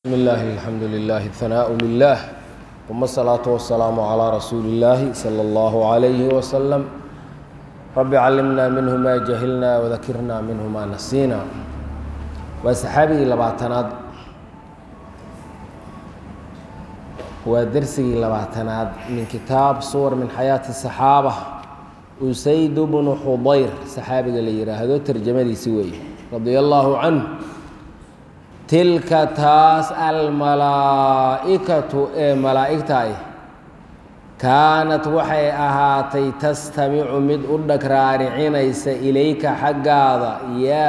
بسم الله الحمد لله الثناء لله ثم الصلاة والسلام على رسول الله صلى الله عليه وسلم رب علمنا منه ما جهلنا وذكرنا منه ما نسينا وصحابي لبعتناد ودرسي لبعتناد من كتاب صور من حياة الصحابة أسيد بن حضير صحابي اللي يراهدو ترجمة سوي رضي الله عنه tilka taas almalaa'ikatu ee malaa'igta ah kaanat waxay ahaatay tastamicu mid u dhag raaricinaysa ilayka xaggaada yaa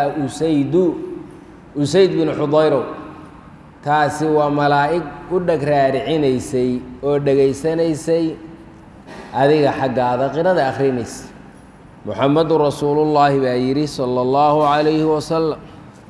usayd bin xudayrow taasi waa malaa'ig u dhag raaricinaysay oo dhegaysanaysay adiga xaggaada qirada akhrinaysa muxamedun rasuulullaahi baa yidhi sala allahu calayhi wasalam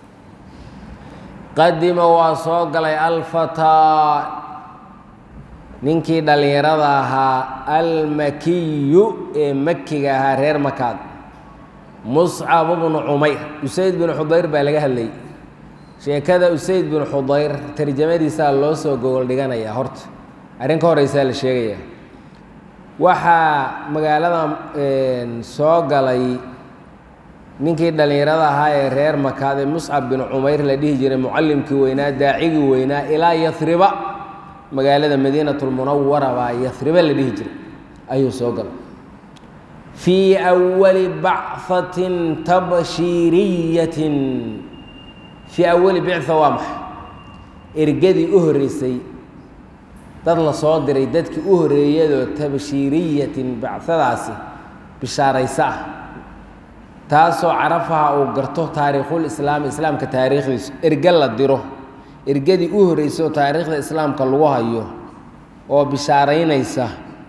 qadima waa soo galay alfataa ninkii dhallinyarada ahaa almakiyu ee makiga ahaa reer makaad muscab bnu cumayr usayd bin xudayr baa laga hadlayay sheekada usayd bin xudayr tarjamadiisaa loo soo gogol dhiganayaa horta arrin ka horeysaa la sheegayaa waxaa magaalada soo galay ninkii dhallinyarada ahaa ee reer makaad ee muscab bin cumayr la dhihi jiray mucallimkii weynaa daacigii weynaa ilaa yahriba magaalada madiinatulmunawara baa yahriba la dhihi jiray ayuu soo galay fii awali bachatin tabshiiriyatin fii awali bictha waa maxay ergadii u horreysay dad la soo diray dadkii u horreeyadoo tabshiiriyatin bacadaasi bishaaraysa ah taasoo carafaha uu garto taariikhulislaami islaamka taariikhdiisu erge la diro ergadii u horreysay oo taariikhda islaamka lagu hayo oo bishaaraynaysa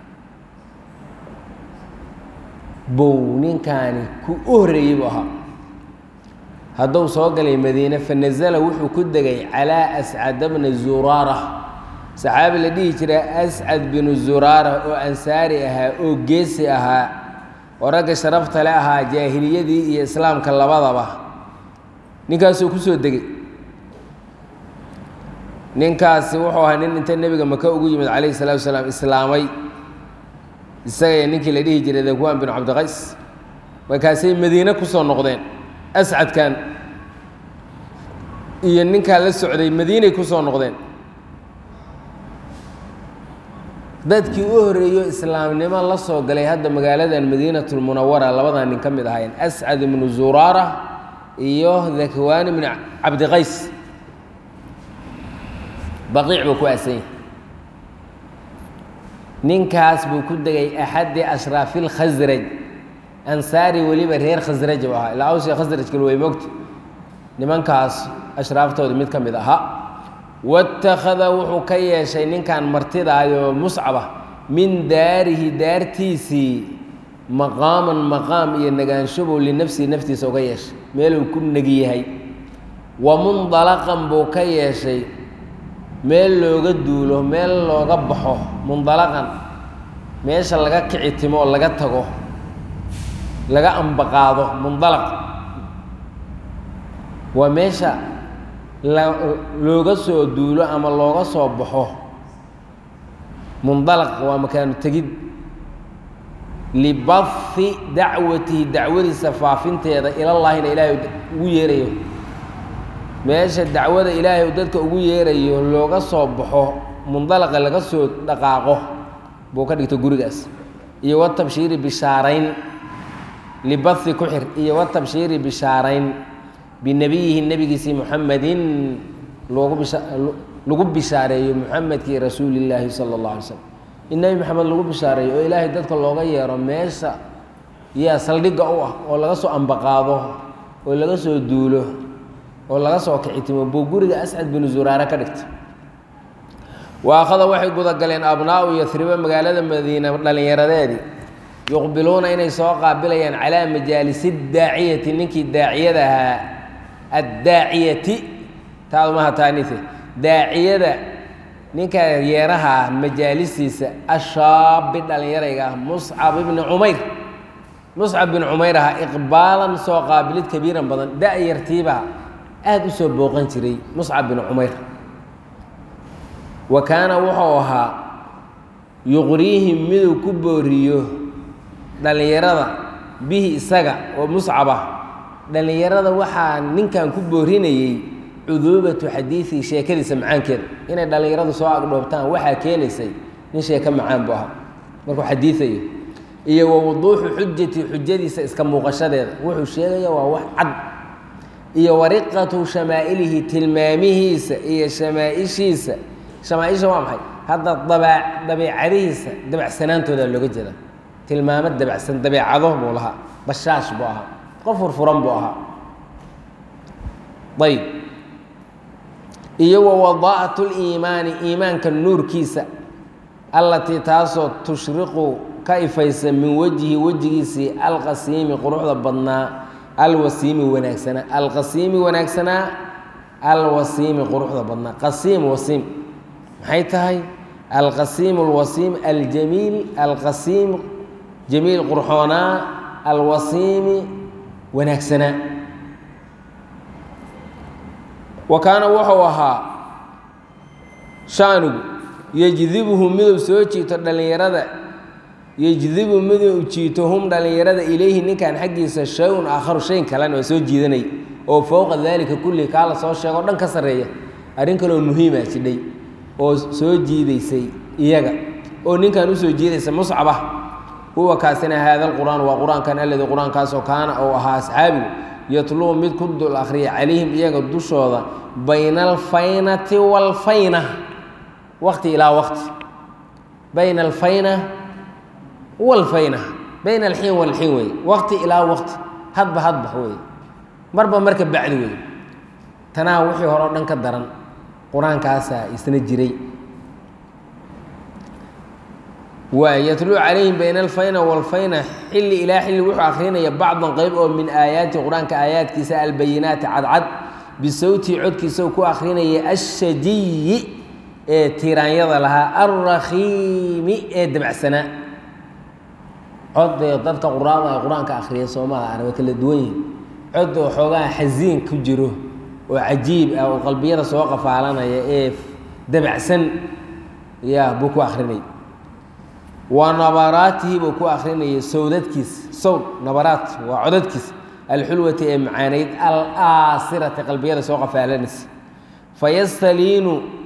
bow ninkaani ku u horreeyey buu ahaa hadduu soo galay madiine fa nasala wuxuu ku degay calaa ascad bna zuraara saxaabi la dhihi jira ascad binu zuraara oo ansaari ahaa oo geesi ahaa oo ragga sharafta le ahaa jaahiliyadii iyo islaamka labadaba ninkaasuu ku soo degay ninkaasi wuxuu ahaa nin inta nebiga maka ugu yimid calayhi salatu wasalaam islaamay isagaiyo ninkii la dhihi jiray dakwaan binu cabdiqays markaasay madiine ku soo noqdeen ascadkan iyo ninkaa la socday madiinay ku soo noqdeen dadkii u horreeyo islaamnimo la soo galay hadda magaaladan madiinatulmunawara labadan nin ka mid ahaayeen ascad ibnu zuraara iyo dakwaan ibnu cabdiqays baqiic buu ku aasan yahay ninkaas buu ku degay axadi ashraafi lkhasraj ansaari weliba reer khasraj buu ahaa ilaa awsiga khasrajkal way mogta nimankaas ashraaftooda mid ka mid ahaa watakhada wuxuu ka yeeshay ninkan martidaayoo muscaba min daarihi daartiisii maqaaman maqaam iyo nagaanshobow linafsihi naftiisa uga yeeshay meeluu ku negi yahay wa mundalaqan buu ka yeeshay meel looga duulo meel looga baxo mundalaqan meesha laga kici timo oo laga tago laga ambaqaado mundalaq waa meesha looga soo duulo ama looga soo baxo mundalaq waa makaanu tegid libahi dacwatihi dacwadiisa faafinteeda ilallaahina ilaahay ugu yeerayo meesha dacwada ilaahay dadka ugu yeerayo looga soo baxo mundalaqa laga soo dhaqaaqo buu ka dhigto gurigaas iyo watabshiiri bishaarayn libahi ku xir iyo watabshiiri bishaarayn binabiyihi nebigiisii muxamedin lagu bishaareeyo muxamedkii rasuulillaahi sala allah alay slam in nebi maxamed lagu bishaareeyo oo ilaahay dadka looga yeero meesha yaa saldhigga u ah oo laga soo ambaqaado oo laga soo duulo oo laga soo kicitimo buu guriga ascad binu zuraare ka dhigta waakhada waxay gudagaleen abnaa'u yahriba magaalada madiina dhallinyaradeedii yuqbiluuna inay soo qaabilayaan calaa majaalisi daaciyati ninkii daaciyada ahaa addaaciyati taadmaha taanife daaciyada ninka yeeraha ah majaalisiisa ashaabi dhallinyarayga ah muscab ibni cumayr muscab bin cumayr ahaa iqbaalan soo qaabilid kabiiran badan da-yartiibaa aada u soo booqan jiray muscab bin cumayr وكان وحوها يغريهم مدو كبوريو دليرada به isaga oo muscaba dhallinyarada waxaa ninkan ku boorinayay cuduubatu xadiisi sheekadiisa macaankeeda inay dhallinyaradu soo agdhoobtaan waxaa keenaysay nin sheeko macaan buu ahaa markuu xadiisayo iyo wuduuxu xujadiisa iska muuqashadeeda wuxuu sheegaya waa wax cad iyo wariqatu shamaa'ilihi tilmaamihiisa iyo shamaaishiisa shamaaisha waa maxay hadda dabeecadihiisa dabacsanaantooda looga jeeda tilmaamo dabacsan dabeecado buu lahaa bashaash buu ahaa qof furfuran buu ahaa ayb iyo wadaa'atu liimaani iimaanka nuurkiisa allatii taasoo tushriqu ka ifaysa min wejhi wejigiisii alqasiimi quruxda badnaa alwasiimi wanaagsanaa alqasiimi wanaagsanaa alwasiimi quruxda badnaa qasiim wasiim maxay tahay alqasiim alwasiim aljamiil alqasiim jamiil qurxoonaa alwasiimi wanaagsanaa wa kaana wuxuu ahaa shaanigu yejdibuhu miduu soo jiito dhallinyarada yejdibu miduu jiito hum dhallinyarada ilayhi ninkan xaggiisa shay-un aakharu shayn kalena waa soo jiidanay oo fowqa daalika kulli kaa la soo sheego o dhan ka sarreeya arrin kaloo muhiima jidhay oo soo jiidaysay iyaga oo ninkan usoo jiidaysa muscaba huwa kaasina haada alqur'aan waa qur-aankan alladii qur-aankaasoo kaana ou ahaa asxaabigu yatluu mid ku dul akhriya calayhim iyaga dushooda bayna alfaynati waalfayna waqti ilaa waqti bayna alfayna waalfayna bayna alxiin waalxiin weeye waqti ilaa waqti hadba hadba weeye marba marka bacdi weeye tanaa wixii hore o dhan ka daran qur-aankaasaa isna jiray ويتلو عليهم بين الفينة والفينة حل إلى حل وحو أخرين بعضا قيب أو من آيات القرآن كآيات كساء البينات عد بصوت عد كساء كو أخرين الشجي تيران يضا لها الرخيم دبع سنة عد ضدك قرآن كأخرين سوما أنا وكل دوين عد وحوغا حزين كجره وعجيب أو قلبية سواقف علينا يا دبع سن يا بوكو أخرين ونبراته بكو أخرين سودتكيس صوت نبرات وعددكيس الحلوة معانيد الآصرة قلبية سوق فعلنس فيستلين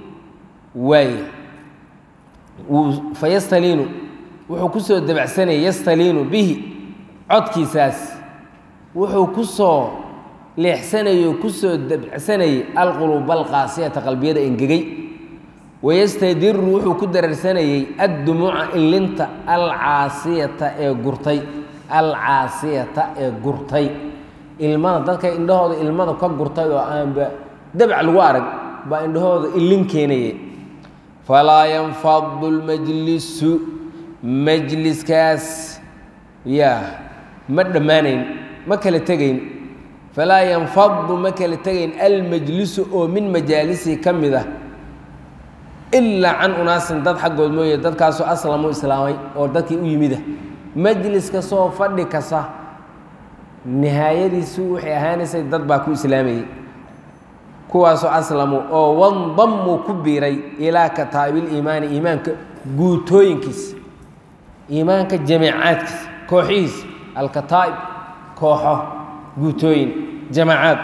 فيستلين وحكسو الدبع سنة يستلين به عدكيساس وحكسو لحسنة يكسو الدبع سنة القلوب القاسية قلبية إنجي ويستدر وحو كدر سنيي الدموع اللي العاصية قرطي العاصية قرطي الماء ذلك إنه هذا الماء كقرطي وأنا دبع الوارق بإنه هذا اللي كيني فلا ينفض المجلس مجلس كاس يا مد مانين مكل تجين فلا ينفض مكل تجين المجلس أو من مجالسه كم ذا إلا عن أناس دad xaggood mooye dadkaasoo aslamu islaamay oo dadkii u yimida majliska soo fadhi kasta nihaayadiisu waxay ahaanaysay dad baa ku islaamayay kuwaasoo aslamu oo wandammu ku biiray ilaa kataa'ibil iimaani iimaanka guutooyinkiisa iimaanka jamiicaadkiisa kooxihiisa alkataa'ib kooxo guutooyin jamaacaad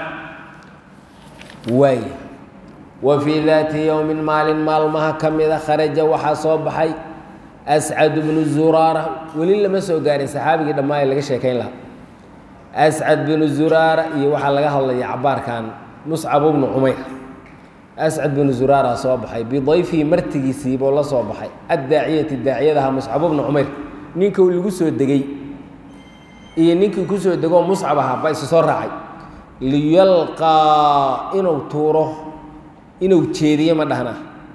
waay وفي ذات يوم مال مالمها كمذا خرج وحصوب حي أسعد بن الزرارة ولله ما سو قارن صحابي قد ما يلقى شيكين لها أسعد بن الزرارة يوحى لقاها الله عبار كان مصعب بن عمير أسعد بن الزرارة صوب حي بضيفه مرتقي سيب والله صوب حي الداعية لها مصعب بن عمير نينكو اللي قسو الدقي نينكو قسو الدقو مصعبها بايس صور حي ليلقى إنو توره inuu jeediyo ma dhahna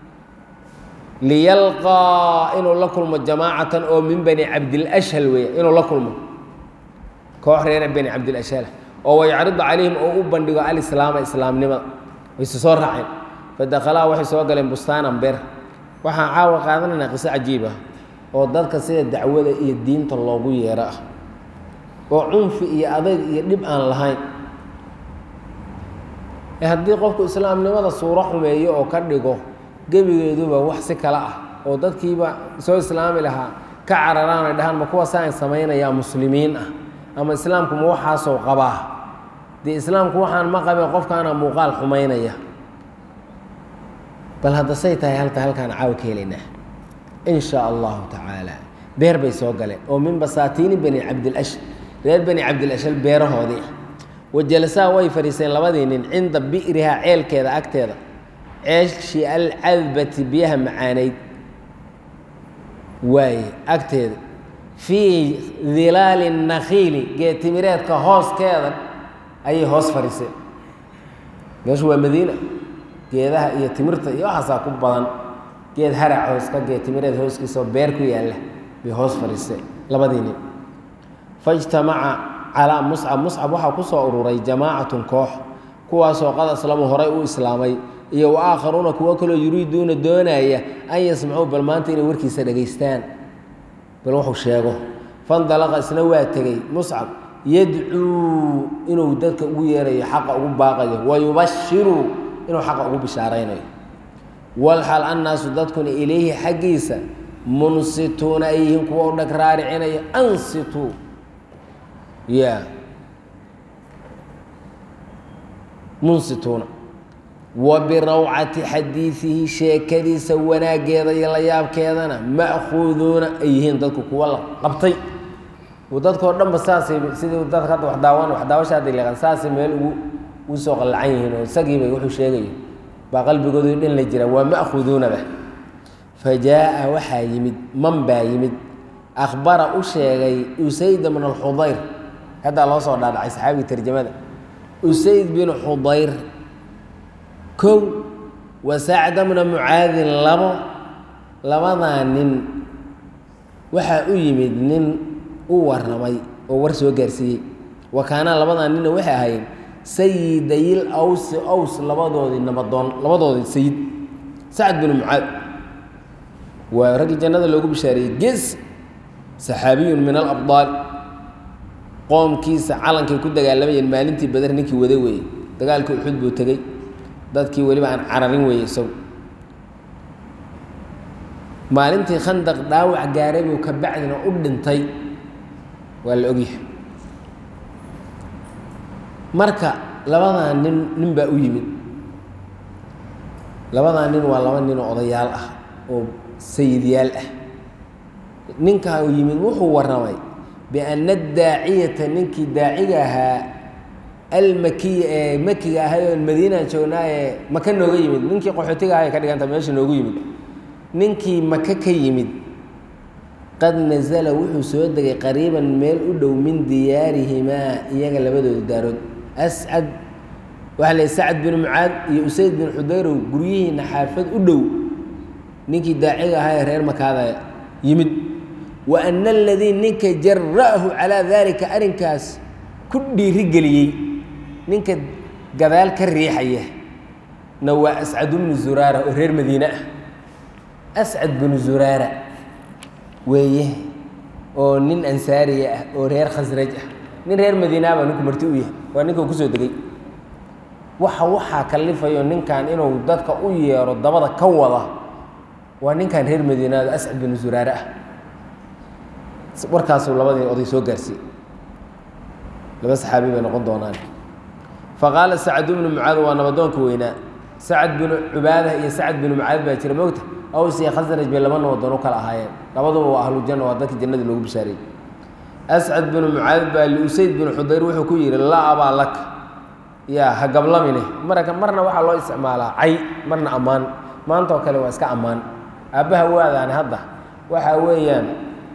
liyalqaa inuu la kulmo jamaacatan oo min bani cabdilashhal weeye inuu la kulmo koox reer bani cabdilashhal oo waycridu calayhim oo u bandhigo alislaama islaamnimada wayse soo raaceen fadakhalaa waxay soo galeen bustaanan beer waxaan caawa qaadanaynaa qiso cajiib ah oo dadka sida dacwada iyo diinta loogu yeero ah oo cunfi iyo adayg iyo dhib aan lahayn haddii qofku islaamnimada suuro xumeeyo oo ka dhigo gebigeeduba wax si kale ah oo dadkiiba soo islaami lahaa ka cararaan ay dhahaan ma kuwa saan samaynayaa muslimiin ah ama islaamku ma waxaasoo qabaa dee islaamku waxaan ma qabin qofkaana muuqaal xumaynaya bal hadda say tahay halkaan caawa ka helaynaa in shaa allahu tacaala beer bay soo galeen oo min basaatiini bani cabdilash reer bani cabdilashal beerahoodii ah wajalasaa way fadhiiseen labadii nin cinda bi'rihaa ceelkeeda agteeda ceeshii alcadbati biyaha macaanayd waaye agteeda fii dilaali nakhiili geed timireedka hooskeeda ayay hoos fadhiiseen meeshu waa madiina geedaha iyo timirta iyo waxaasaa ku badan geed harac hooska geed timireed hooskiisaoo beer ku yaalla bay hoos fadhiiseen labadii nin faijtamaca calaa muscab waxaa ku soo ururay jamaacatun koox kuwaasoo qad aslamu horay u islaamay iyo wa aakharuuna kuwo kaloo yuriiduuna doonaya an yasmacuu bal maanta inay warkiisa dhegaystaan bal wuxuu sheego fandalaqa isna waa tegey muscab yadcuu inuu dadka ugu yeerayo xaqa ugu baaqayo wayubashiru inuu xaqa ugu bishaaraynayo walxal annaasu dadkuna ilayhi xaggiisa munsituuna ay yihiin kuwa u dhag raaricinaya ansituu ya munsituuna wa birawcati xadiidihi sheekadiisa wanaaggeeda iyo la yaabkeedana ma'khuuduuna ay yihiin dadku kuwa la qabtay dadkoo dhanba saasay sidii dadka hadda waxdaawasha hadday leeqan saasay meel ugu soo qallacan yihiin oo isagiibay wuxuu sheegayo baa qalbigoodii dhan la jira waa ma'khuuduunaba fa jaa'a waxaa yimid man baa yimid akhbara u sheegay usayd bn alxudayr haddaa loo soo dhaadhacay saxaabiga tarjamada usayd bin xudayr kow wa sacda bna mucaadin labadaa nin waxaa u yimid nin u warramay oo war soo gaarsiiyey wa kaanaa labadaa ninna waxay ahaayeen sayidayil awsi aws labadoodii nabadoon labadoodii sayid sacd binu mucaad waa raggii jannada loogu bishaareeyey gees saxaabiyun min alabdaal qoomkiisa calankay ku dagaalamayeen maalintii badar ninkii wada weeye dagaalkii uxud buu tegey dadkii weliba aan cararin weeye isagu maalintii khandaq dhaawac gaaray buu ka bacdina u dhintay waa la ogyahay marka labadaa nin baa u yimid labadaa nin waa laba nin oo odayaal ah oo sayidyaal ah ninkaa u yimid wuxuu warramay bianna daaciyata ninkii daaciga ahaa almakiya ee makiga ahay oo madiinaan joognaa ee maka nooga yimid ninkii qaxootiga ahay ka dhiganta meesha noogu yimid ninkii maka ka yimid qad nasala wuxuu soo degay qariiban meel u dhow min diyaarihimaa iyaga labadooda daarood ascad waxaa la sacd bin mucaad iyo usayd bin xudayrow guryihiina xaafad u dhow ninkii daaciga ahaa ee reer makaada yimid wa ana aladii ninka jara'ahu calaa daalika arrinkaas ku dhiirigeliyey ninka gadaal ka riixaya na waa ascad bnu zuraara oo reer madiine ah ascad binu zuraara weeye oo nin ansaariya ah oo reer khasraj ah nin reer madiinaa baa ninku marti u yahay waa ninka kusoo degay waxaa kalifayo ninkan inuu dadka u yeero dabada ka wada waa ninkan reer madiinaada ascad binu zuraare ah warkaasuu labadii oday soo gaarsiiyey laba saxaabi bay noqon doonaan faqaala sacd bnu mucaad waa nabadoonka weynaa sacd binu cubaada iyo sacd binu mucaad baa jira mogta aws iyo khasraj bay laba nabadoon u kala ahaayeen labaduba waa ahlujanna waa dadkii jannadii loogu bishaareeyey ascad binu mucaad baa liusayd binu xudayr wuxuu ku yidhi laa abaa lak yaa ha gablamine marna waxaa loo isticmaalaa cay marna ammaan maantoo kale waa iska ammaan aabbaha waadaani hadda waxaa weeyaan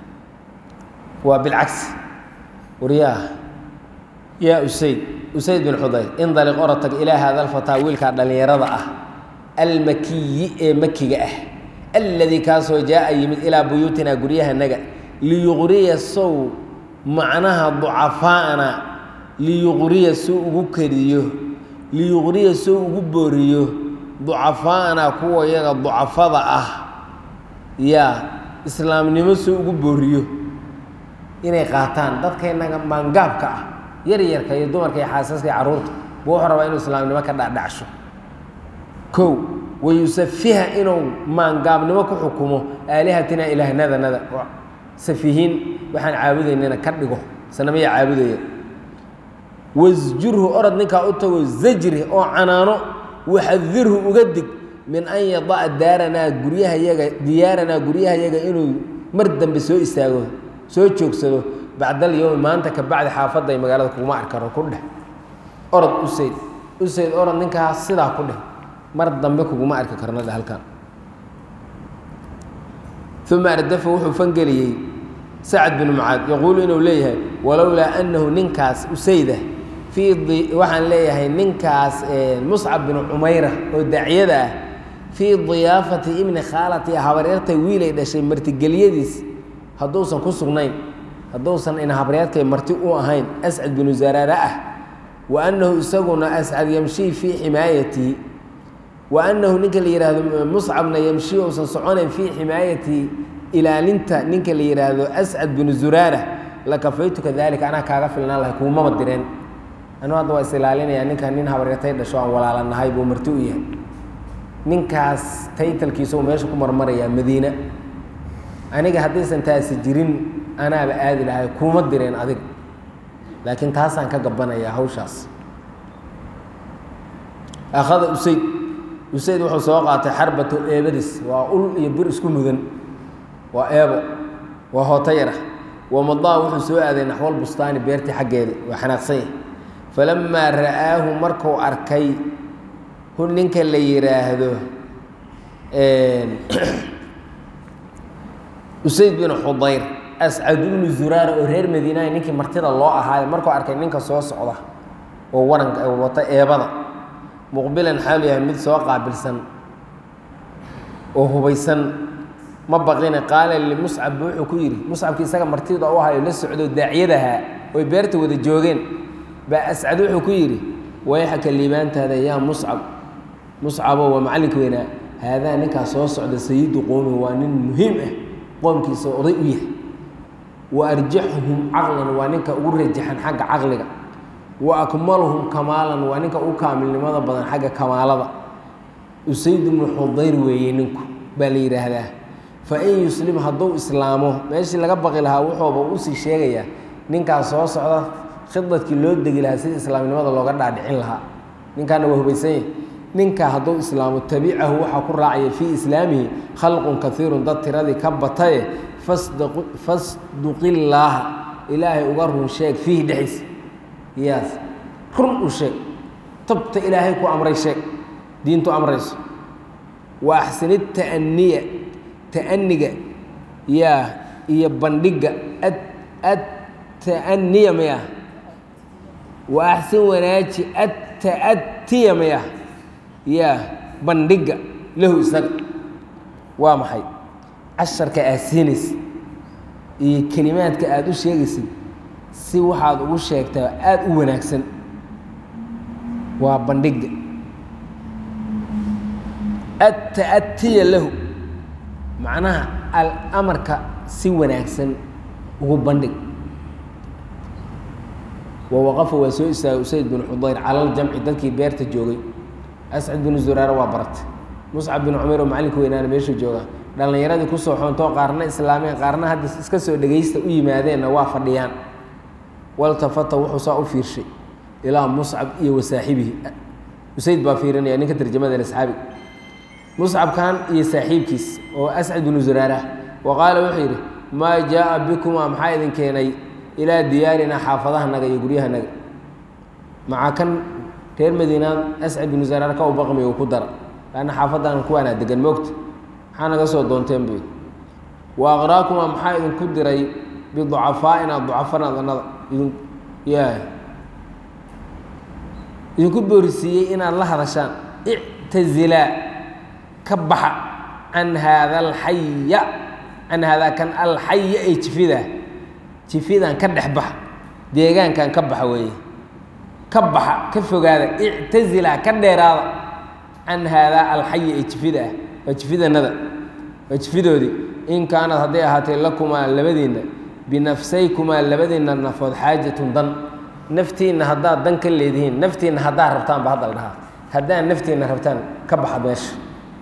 waa bilcagsi waryaa yaa usayd bin xudayr indaliq orotag ilaa haada alfataa wiilkaa dhallinyarada ah almakiyi ee makiga ah alladii kaasoo jaa'a yimid ilaa buyuutinaa guryahanaga liyuqriya sow macnaha ducafaa'ana liyuqriya suu ugu kariyo liyuqriya suu ugu booriyo ducafaa'ana kuwa iyaga ducafada ah yaa islaamnimo suu ugu booriyo inay qaataan dadkaynaga maangaabka ah yaryarka iyo dumarka iyo xaasaska iyo carruurta buu wuxuu rabaa inuu islaamnimo ka dhacdhacsho kow wayusafiha inuu maangaabnimo ku xukumo aalihatina ilaahnadanada safihiin waxaan caabudaynana ka dhigo sanamaya caabudaya wasjurhu orod ninkaa u tago zajri oo canaano waxadirhu uga dig min an yadaca diyaaranaa guryahayaga inuu mar dambe soo istaago soo joogsado bacdal yowmi maanta ka bacdi xaafadda ay magaalada kuguma arkaro ku dheh orod usayd orod ninkaas sidaa ku dheh mar dambe kuguma arki karna dhe halkan uma ardafa wuxuu fangeliyey sacd binu mucaad yaquulu inuu leeyahay walowlaa annahu ninkaas usayda waxaan leeyahay ninkaas muscab binu cumayra oo daaciyada ah fii diyaafati ibni khaalati habaryartay wiilay dhashay martigelyadiis hadduusan ku sugnayn hadduusan ina habaryartay marti u ahayn ascad binu zaraara ah wa annahu isaguna ascad yamshii fii ximaayatihi wa annahu ninka la yidhaahdo muscabna yamshii uusan soconayn fii ximaayatihi ilaalinta ninka la yidhaahdo ascad binu zuraara lakafaytuka dalika anaa kaaga filnaan lahay kuumama direen anu hadda waa is ilaalinayaa ninkan nin habaryartay dhasho aan walaalanahay buu marti u yahay ninkaas taytalkiisa uu meesha ku marmarayaa madiina aniga haddaysan taasi jirin anaaba aadi lahay kuuma direen adiga laakiin taasaan ka gabbanayaa hawshaas akhada usayd wuxuu soo qaatay xarbato eebadis waa ul iyo bir isku mudan waa eebo waa hooto yar ah wamadaa wuxuu soo aaday naxwal bustaani beertii xaggeeda waa xanaaqsan yahay falamaa ra'aahu markuu arkay hun ninka la yidhaahdo usayd binu xudayr ascad ibnu zuraara oo reer madiinaha ninkii martida loo ahaayo markuu arkay ninka soo socda oo waranka wata eebada muqbilan xaalu yahay mid soo qaabilsan oo hubaysan ma baqina qaala limuscab wuxuu ku yidhi muscabkii isaga martida u ahayo la socdo daaciyadahaa oy beerta wada joogeen baa ascad wuxuu ku yidhi wayxaka liibaantaada yaa muscabo waa macallinka weynaa haadaa ninkaa soo socda sayidu qowmi waa nin muhiim ah qoomkiisa oday u yahay wa arjaxuhum caqlan waa ninka ugu rajaxan xagga caqliga wa akmaluhum kamaalan waa ninka ugu kaamilnimada badan xagga kamaalada usayd ibnu xudayr weeye ninku baa la yidhaahdaa fa in yuslim hadduu islaamo meeshii laga baqi lahaa wuxuuba usii sheegayaa ninkaas soo socda khidadkii loo degi lahaa sida islaamnimada looga dhaadhicin lahaa ninkaana waa hubaysan yahy ninkaa hadduu islaamo tabicahu waxaa ku raacaya fii islaamihi khalqun kaiirun dad tiradii ka bataye fasduqillaaha ilaahay uga run sheeg fiihi dhexdiisa yaas run u sheeg tabta ilaahay ku amray sheeg diintu amrayso wa axsini ta'aniya ta'aniga yaa iyo bandhigga ta'aniya maya wa axsin wanaaji atta'atiya maya yaa bandhigga lahu isaga waa maxay casharka aad siinaysid iyo kelimaadka aada u sheegaysid si waxaad ugu sheegtaa aada u wanaagsan waa bandhigga atta'atiya lahu macnaha alamarka si wanaagsan ugu bandhig wawaqafa waa soo istaagay usayd binu xudayr cala ljamci dadkii beerta joogay ascad binu zuraara waa baratay muscab binu cumayr oo macallinka weynaana meesha jooga dhallinyaradii kusoo xoontoo qaarna islaameen qaarna hadda iska soo dhegaysta u yimaadeenna waa fadhiyaan waltafata wuxuu saa u fiirshay ilaa muscab iyo wasaaxibihi usayd baa fiirinaya ninka tarjamadan asxaabiga muscabkan iyo saaxiibkiis oo ascad binu zuraara wa qaala wuxuu yidhi maa jaa'a bikumaa maxaa idin keenay ilaa diyaarinaa xaafadahanaga iyo guryahanaga maca kan reer madiinaan ascad binu zaraar ka u baqmay uu ku dara laanna xaafaddan kuwaanaa degan moogta maxaa naga soo doonteen buu yidhi wa aqraakumaa maxaa idinku diray biducafaa'ina ducafanadannada idinku boorisiiyey inaad la hadashaan ictazilaa ka baxa can haada alxaya can haadaa kan alxaya ay jifidan ka dhex baxa deegaankan ka baxa weeye ka baxa ka fogaada ictazila ka dheeraada can haadaa alxayi ee jifida ah waa jifidanada waa jifidoodii in kaanad hadday ahaatay lakumaa labadiinna binafsaykumaa labadiinna nafood xaajatun dan naftiinna haddaad dan ka leedihiin naftiinna haddaad rabtaan ba hadda la dhahaa haddaad naftiinna rabtaan ka baxa meesha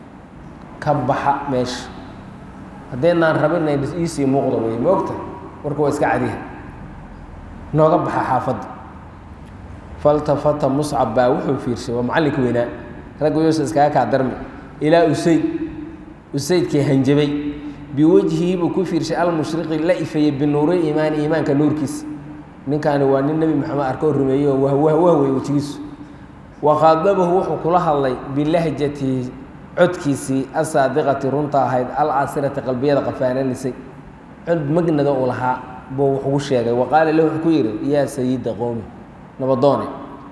baxa meesha haddaynaan rabin inay iisii muuqdo wey moogta warka waa iska cadiha nooga baxa xaafadda faltafata muscab baa wuxuu fiirshay waa macallinka weynaa raggu yuusa iskaga kaa darmi ilaa usaydkii hanjabay biwajhihii buu ku fiirshay almushriqi la ifeeyey binuuri iimaani iimaanka nuurkiisa ninkaani waa nin nebi maxamed arkoo rumeeyey oo wahwey wejigiisu waqaadabahu wuxuu kula hadlay bilahjatihi codkiisii asaadiqati runta ahayd alcaasirati qalbiyada qafaananisay cod magnada uu lahaa buu wuxugu sheegay wa qaala lahu wuxuu ku yidhi yaa sayida qowmi nabadoone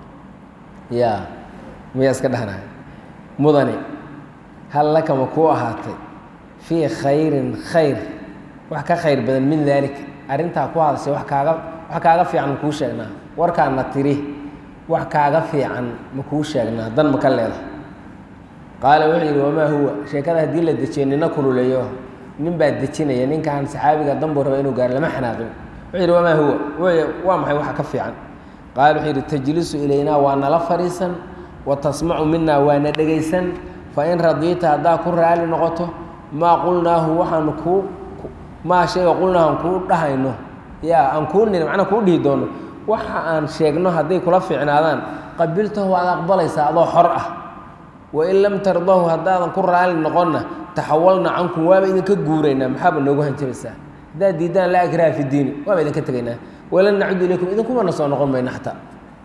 yaa miyaa iska dhahnay mudane hal laka ma kuu ahaatay fii khayrin khayr wax ka khayr badan min daalika arrintaa ku hadashay wax kaaga fiican ma kuu sheegnaa warkaana tiri wax kaaga fiican ma kuu sheegnaa dan ma ka leedahay qaala wuxuu yidhi wamaa huwa sheekada haddii la dejiyo nina kululeeyo nin baa dejinaya ninkan saxaabiga danbuu raba inuu gaaro lama xanaaqin wuxuu yidhi wamaa huwa waa maxay waxa ka fiican qaala wuxuu yidhi tajlisu ilaynaa waa nala fadhiisan wa tasmacu minaa waana dhegaysan fain radiita haddaa ku raali noqoto maa qulnaahu waxaanu maa shayga qulnaahu aan kuu dhahayno yaa aan kuu nin macnaa kuu dhihi doono waxa aan sheegno hadday kula fiicnaadaan qabiltahu waad aqbalaysaa adoo xor ah wain lam tardahu haddaadan ku raali noqonna taxawalna cankum waaba idinka guuraynaa maxaaba noogu hanjabaysaa haddaad diiddaan laa ikraha fi diini waaba idinka tegaynaa walan nacudu ilaykum idinkumana soo noqon mayno xataa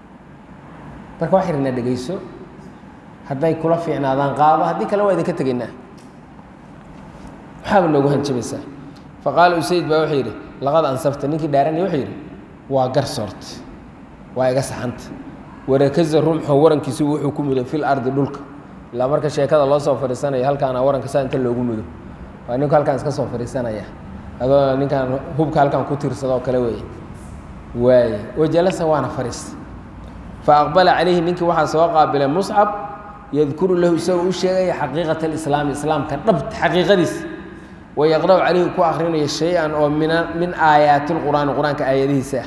marka wax yarna dhegayso hadday kula fiicnaadaan qaado haddii kale waa idinka tegaynaa maxaaba noogu hanjabaysaa faqaala usayd baa wuxuu yidhi laqad ansafta ninkii dhaaranaya wuxuu yidhi waa garsoorta waa iga saxanta warakaza rumxo warankiisu wuxuu ku mudo fil ardi dhulka ilaa marka sheekada loo soo fadhiisanaya halkaana waranka saa inta loogu mudo waa ninku halkaan iska soo fadhiisanaya adoo ninkaan hubka halkaan ku tiirsadoo kale weeye waaye wajalasa waana fadhiista fa aqbala calayhi ninkii waxaa soo qaabilay muscab yadkuru lahu isagoo u sheegaya xaqiiqata alislaami islaamka dhabt xaqiiqadiis wayaqra'u calayhi ku akrinaya shay-an oo min aayaati lqur'aani qur-aanka aayadihiisa ah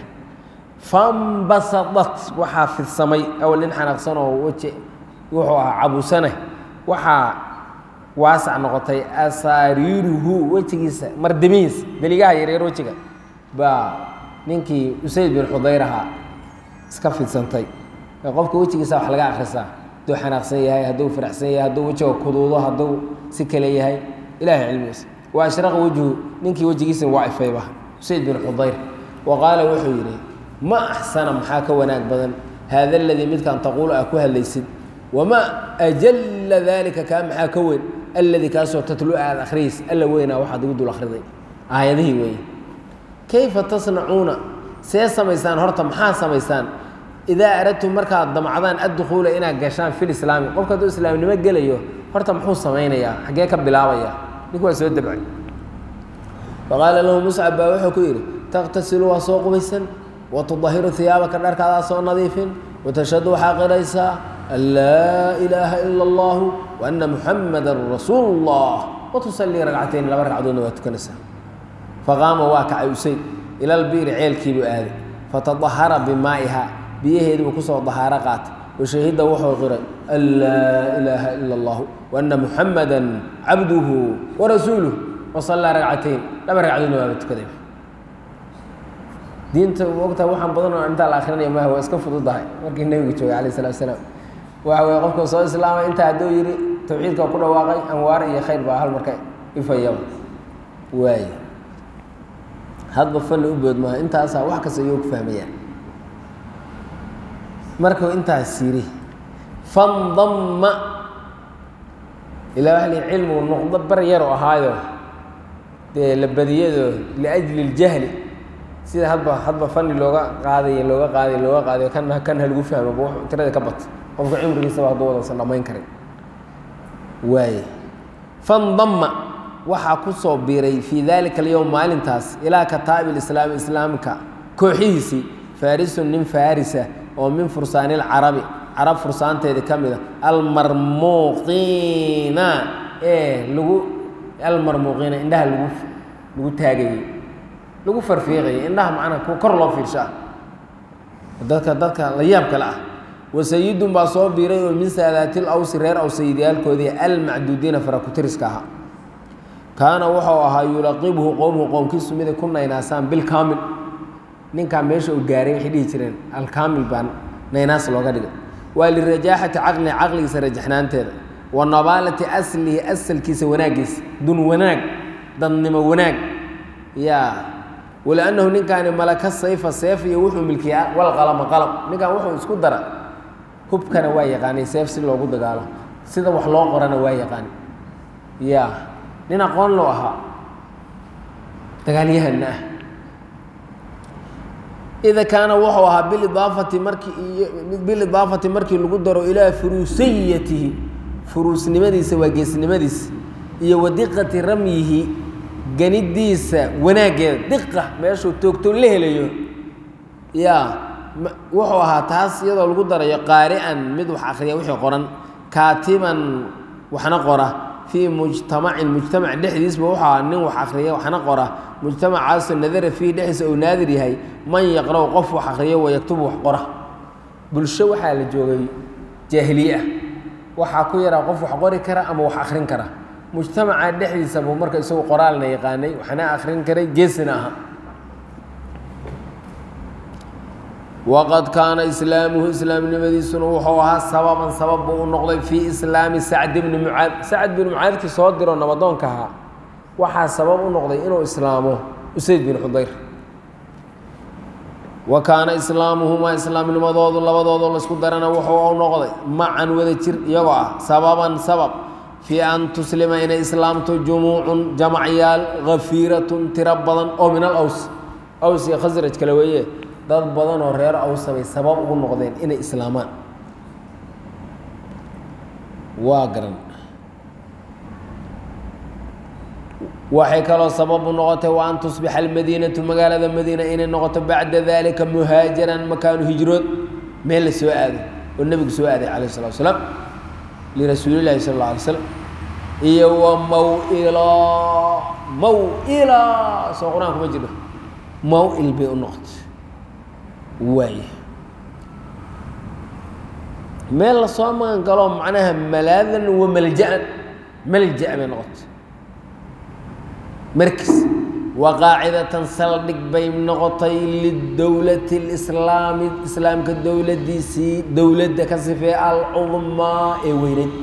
fambasadat waxaa fidsamay awal nin xanaaqsan oo weji wuxuu ahaa cabusane waxaa waasac noqotay asaariiruhu wejigiisa mardimihiisa deligaha yaryar wejiga baa ninkii usayd bin xudayr ahaa iska fidsantay qofka wejigiisa wax laga akhrisaa hadduu xanaaqsan yahay hadduu faraxsan yahay hadduu wejiga kuduudo hadduu si kale yahay ilahay cilmigiisa wa ashraqa wejhu ninkii wejigiisa waa ifayba usayd bin xudayr wa qaala wuxuu yidhi ma axsana maxaa ka wanaag badan haada aladii midkaan taquulu aa ku hadlaysid wamaa ajalla daalika kaa maxaa ka weyn alladii kaasoo tatlu aad akhriyiis alla weynaa waxaad igu dul akhriday aayadihii weeye kayfa tasnacuuna see samaysaan horta maxaa samaysaan idaa aradtum markaad damcdaan addukhuula inaad gashaan fil islaami qofka hadduu islaamnimo gelayo horta muxuu samaynayaa xaggee ka bilaabaya ninku waa soo dabcay faqaala lahu muscab baa wuxuu ku yidhi taqtasilu waa soo qubaysan watudahiru hiyaabaka dharkaadaa soo nadiifin watashhadu waxaa qiraysaa an laa ilaaha ila allahu waana muxamadan rasuulu llah watusallii ragcatayn laba ragcadoodna waa tukanaysaa faqaama waa kacay usayd ila lbi'ri ceelkiibuu aaday fatadahara bimaa'iha biyaheedii buu kusoo dahaaro qaatay washahida wuxuu qiray an laa ilaaha ila allahu waana muxamadan cabduhu warasuuluh wasallaa ragcatayn laba ragcadoodna waaba tukaday diinta ogtaha waxaan badan oo intaa la akrinaya maaha waa iska fududahay markii nebigu joogay alayh salatu wasalaam waxa weye qofka soo islaamay intaa hadduu yidhi tawxiidka ku dhawaaqay anwaar iyo khayr baa hal marka ifayaba waaye hadba fanni u bood maaha intaasaa wax kasta iyou ku fahmayaan markuu intaas yidhi fandama ilaa waxa lihi cilmigu noqdo bar yar oo ahaayo dee la badiyado liajli اljahli sida hadba fani looga qaadayo kan ha lagu fahmo tirada ka bata qofka cimrigiisaba hadduu wadausan dhammayn karin waaye fandama waxaa ku soo biiray fii dalika alyowm maalintaas ilaa kataa'ibi islaami islaamka kooxihiisii faarisun nin faarisa oo min fursaani lcarabi carab fursaanteedii ka mid a almarmuuqiina almarmuuqiina indhaha lagu taagayey lagu farfiiqayay indhaha macnaa kor loo fiirshaa dadka la yaab kale ah wasayidun baa soo biiray oo min saadaati lawsi reer aw sayidiyaalkoodii almacduudiina farakutiriska ahaa kaana wuxuu ahaa yulaqibhu qowmuhu qowmkiisu miday ku naynaasaan bilkaamil ninkaa meesha uu gaaray waxay dhihi jireen alkaamil baan naynaas looga dhigay waa lirajaaxati caqlihi caqligiisa rajaxnaanteeda wa nabaalati aslihi asalkiisa wanaaggiisa dun wanaag dadnimo wanaag yaa waliannahu ninkaani malaka sayfa seef iyo wuxuu milkiyaa walqalama qalam ninkaan wuxuu isku dara hubkana waa yaqaanay seef si loogu dagaalo sida wax loo qorana waa yaqaan ya nin aqoon loo ahaa dagaalyahanna ah ida kaana wuxuu ahaa bilidaafati markii lagu daro ilaa furuusiyatihi furuusnimadiisa waa geesnimadiisa iyo wadiqati ramyihi ganidiisa wanaaggeeda diqa meeshuu toogto la helayo ya wuxuu ahaa taas iyadoo lagu darayo qaari'an mid wax akhriya wixii qoran kaatiban waxna qora fii mujtamacin mujtamac dhexdiisba wuxuu ahaa nin wax akhriya waxna qora mujtamacaasoo nadara fiihi dhexdiisa uu naadir yahay man yaqra'u qof wax akhriyo wayaktubu wax qora bulsho waxaa la joogay jaahiliye ah waxaa ku yaraa qof wax qori kara ama wax akhrin kara mujtamaca dhexdiisa buu marka isagu qoraalna yaqaanay waxna akhrin karay geesina aha waqad kaana islaamuhu islaamnimadiisuna wuxuu ahaa sababan sabab buu u noqday fii islaami sacd bni mucaad sacd binu mucaadkii soo diro nabadoonka ahaa waxaa sabab u noqday inuu islaamo usayd bin xudayr wa kaana islaamuhumaa islaamnimadoodu labadoodo laysku darana wuxuu u noqday macan wada jir iyagoo ah sababan sabab fii an tuslima inay islaamto jumuucun jamacyaal hafiiratun tiro badan oo min alaws aws iyo khasraj kale weeye dad badan oo reer awsa bay sabab ugu noqdeen inay islaamaan waa garan waxay kaloo sabab u noqotay wa an tusbixa almadiinatu magaalada madiina inay noqoto bacda dalika muhaajiran makaanu hijrood meel la soo aaday oo nebigu soo aaday calayh salatu wasalaam lirasuulillahi sala alla alay slam iyo wa maw'ila soo qur-aanku ma jiro maw'il bay u noqotay waay meel lasoo magan galoo macnaha malaadan wa malja-an malja bay noqotay markis wa qaacidatan saldhig bay noqotay lidowlati lislaami islaamka dowladdiisii dowladda ka sifee alcudmaa ee weyneyd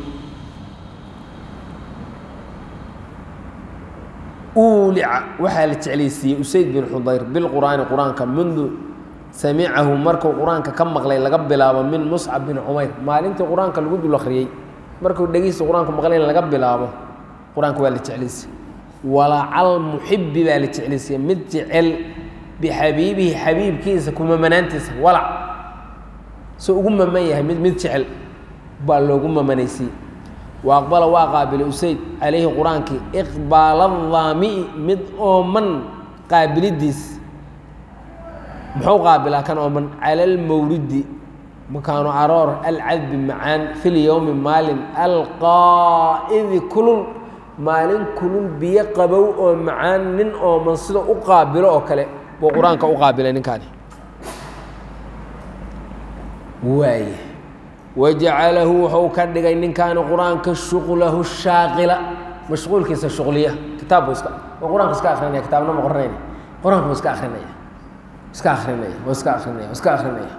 uulica waxaa la jeclaysiiyey usayd bin xudayr bilqur'aani qur-aanka mundu samicahu markuu qur-aanka ka maqlay laga bilaabo min muscab bin cumayr maalintii qur-aanka lagu dul akhriyey markuu dhegeysta qur-aanku maqlayn laga bilaabo qur-aanka waa la jeclaysiye walacal muxibi baa la jeclaysiye mid jecel bixabiibihi xabiibkiisa kumamanaantiisa walac soo ugu maman yahay mid jecel baa loogu mamanaysiye wa aqbala waa qaabilay usayd calayhi qur-aankii iqbaala daami'i mid ooman qaabilidiis muxuu qaabilaa kan ooman cala almawridi makaanu aroor alcadbi macaan fi lyowmi maalin alqaa'idi kulul maalin kulul biyo qabow oo macaan nin ooman sida u qaabilo oo kale buu qur-aanka u qaabilay ninkaani waaye wajacalahu wuxuu ka dhigay ninkaani qur-aanka shuqlahu shaaqila mashquulkiisa shuqliya kitaab buu oo qur-aanka iska akrinaya kitaabna ma qoranayna qur-aanka buu iska akrinaya iska akrinaya oo iska akrinaya oo iska akrinaya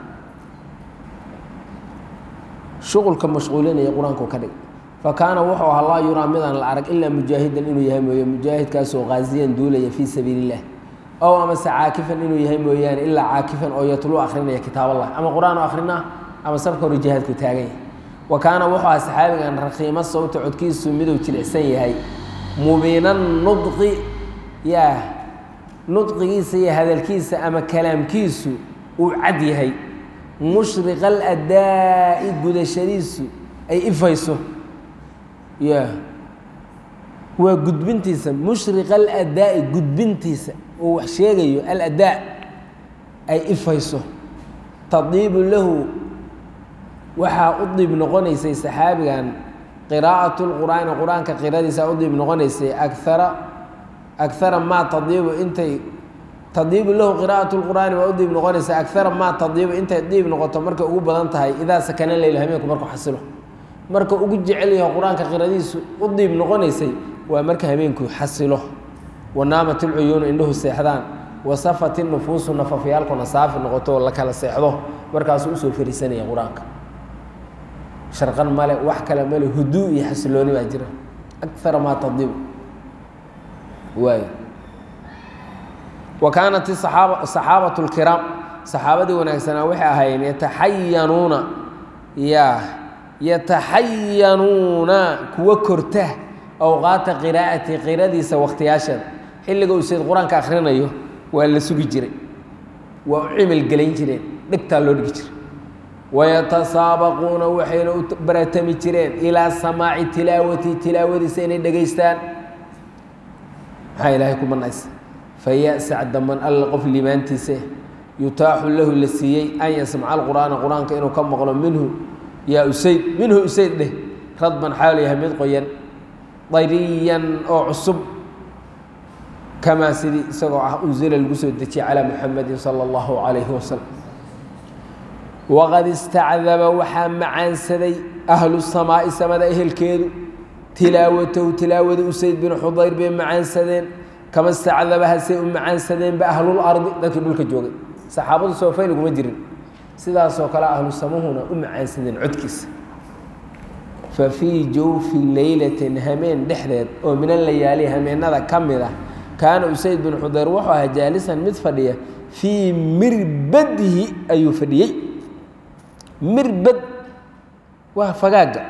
shuqulka mashquulinaya qur-aanku ka dhig fa kaana wuxuu ahaa laa yuraa midaan la arag ilaa mujaahidan inuu yahay mooye mujaahidkaasoo qaaziyan duulaya fii sabiili illah ow amase caakifan inuu yahay mooyaane ilaa caakifan oo yatluu akrinaya kitaab allah ama qur-aan oo akrinaa ama safka hore jihaadku taagan yahay wa kaana wuxuu ahaa saxaabigan rakiimo sawta codkiisu miduu jilicsan yahay mubiina nudqi yaa nudqigiisa iyo hadalkiisa ama kalaamkiisu uu cad yahay mushriqa aladaa'i gudashadiisu ay ifayso ya waa gudbintiisa mushriqa aladaa'i gudbintiisa uu wax sheegayo aladaa ay ifayso tadiibu lahu waxaa u diib noqonaysay saxaabigan qiraa'atu lqur'aani qur-aanka qiradiisa u diib noqonaysay agara maa tadiibu intay تضيب له قراءة القرآن وأضيب نقونيس أكثر ما تضيب أنت تضيب نقطة مركا أقول بدنتهاي إذا سكن الليل همينكم مركا حصله مركا أقول جعليه القرآن كقراديس أضيب نقونيسي ومركا همينكم حصله ونامت العيون عنده السيحدان وصفت النفوس نففيالكم نصاف النقطة ولا كلا سيحضه مركا سوسو في رسانة قرآنك شرقا مالي وحكا مالي هدوء يحصلوني واجره أكثر ما تضيب واي وكانت الصحابة الكرام صحابة ونكسنا وحي أهين يتحينون كوكرته أوقات قراءة سوختياشا حين لقوا سيد القرآن كآخرين أيوه ولا سوق جري وعمل قلين جرين نكتالو نكتر ويتسابقون وحين برتمي جرين إلى سماع تلاوة سين دقيستان هاي إلهيكم الناس فيأسعد من القف لمن تسه يتاح له للسيي أن يسمع القرآن كأنه كم مغلوم منه يا أسيد منه أسيد له رضبا حاله يهمد قيا طيريا أو عصب كما سيدي سقع أنزل الجسد على محمد صلى الله عليه وسلم وقد استعذب وحام عن سدي أهل السماء سمد أهل كيدو تلاوة أسيد بن حضير بن معان سدين كما استعذبها سيء معان سدين بأهل الأرض لكن دولك جوغي صحابة سوفين لكم مجرين سيدا سوكلا أهل السماء هنا معان سدين عدكس ففي جوف ليلة همين دحرت ومن الليالي همين هذا كمذا كان أسيد بن حضير وحوها جالسا متفردية في مربده أي فديي مربد وفقاقة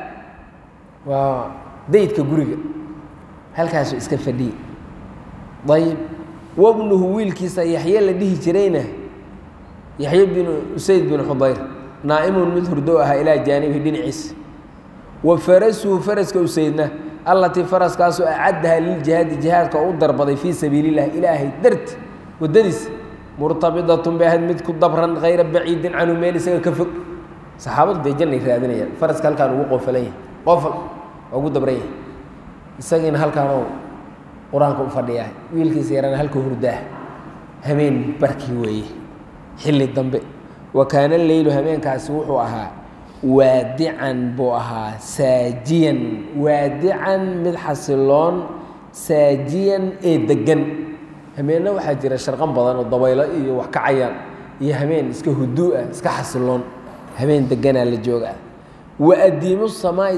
daydka guriga halkaasuu iska fadhiyey ayib wabnuhu wiilkiisa yaxye la dhihi jirayna yaxye bin usayd bin xudayr naa'imun mid hurdo ahaa ilaa jaanibihi dhinaciisa wa farasuhu faraska usaydna allatii faraskaasoo acaddaha liljihaadi jihaadka u darbaday fii sabiilillahi ilaahay darti waddadiisa murtabidatun bay ahayd mid ku dabran hayra baciidin canhu meel isaga ka fog saxaabadu dee jannay raadinayaan faraska halkaan ugu qofalan yahay qofal ugu dabraya isagiina halkaan quraanka u fadhiyaa wiilkiisa yarana halka hurdaa hameen barkii weeye xilli dambe wa kaana laylu hameenkaasi wuxuu ahaa waadican buu ahaa saajiyan waadican mid xasiloon saajiyan ee degan hameenna waxaa jira sharqan badan oo dabaylo iyo wax kacayaan iyo hameen iska huduu ah iska xasiloon hameen deganaa la joogaa وأديم السماء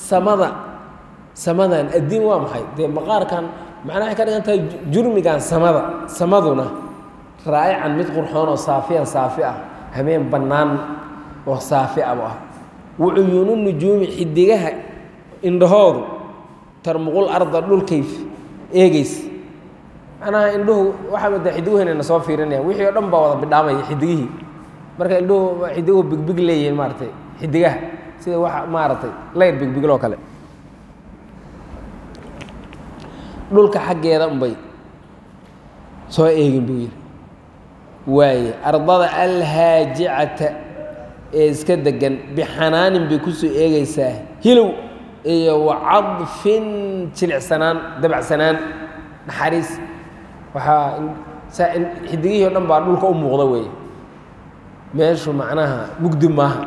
سمدان أديم وامحي ده مقار كان معناه كان أنت جرمي كان سمدنا رائعا مثل قرحان صافئة همين بنان وصافئة وعيون النجوم حديقها إن هذا ترمغ الأرض دول كيف إيجيس أنا عنده واحد ده حدوه هنا نصافيرنا وحي يوم بعوض بدعمه حديه مركا عنده حدوه بيج ليه مارتي حديقها sida waxa maartay leer bigbiglo kale dhulka xageeda umbay soo eegin buu yiri waaye ardada alhaajicata ee iska degan bixanaanin bay ku soo eegaysaa hilow iyo wacadfin jilicsanaan dabacsanaan naxariis waxa xidigihii dhan baa dhulka u muuqda weeye meeshu macnaha mugdi maaha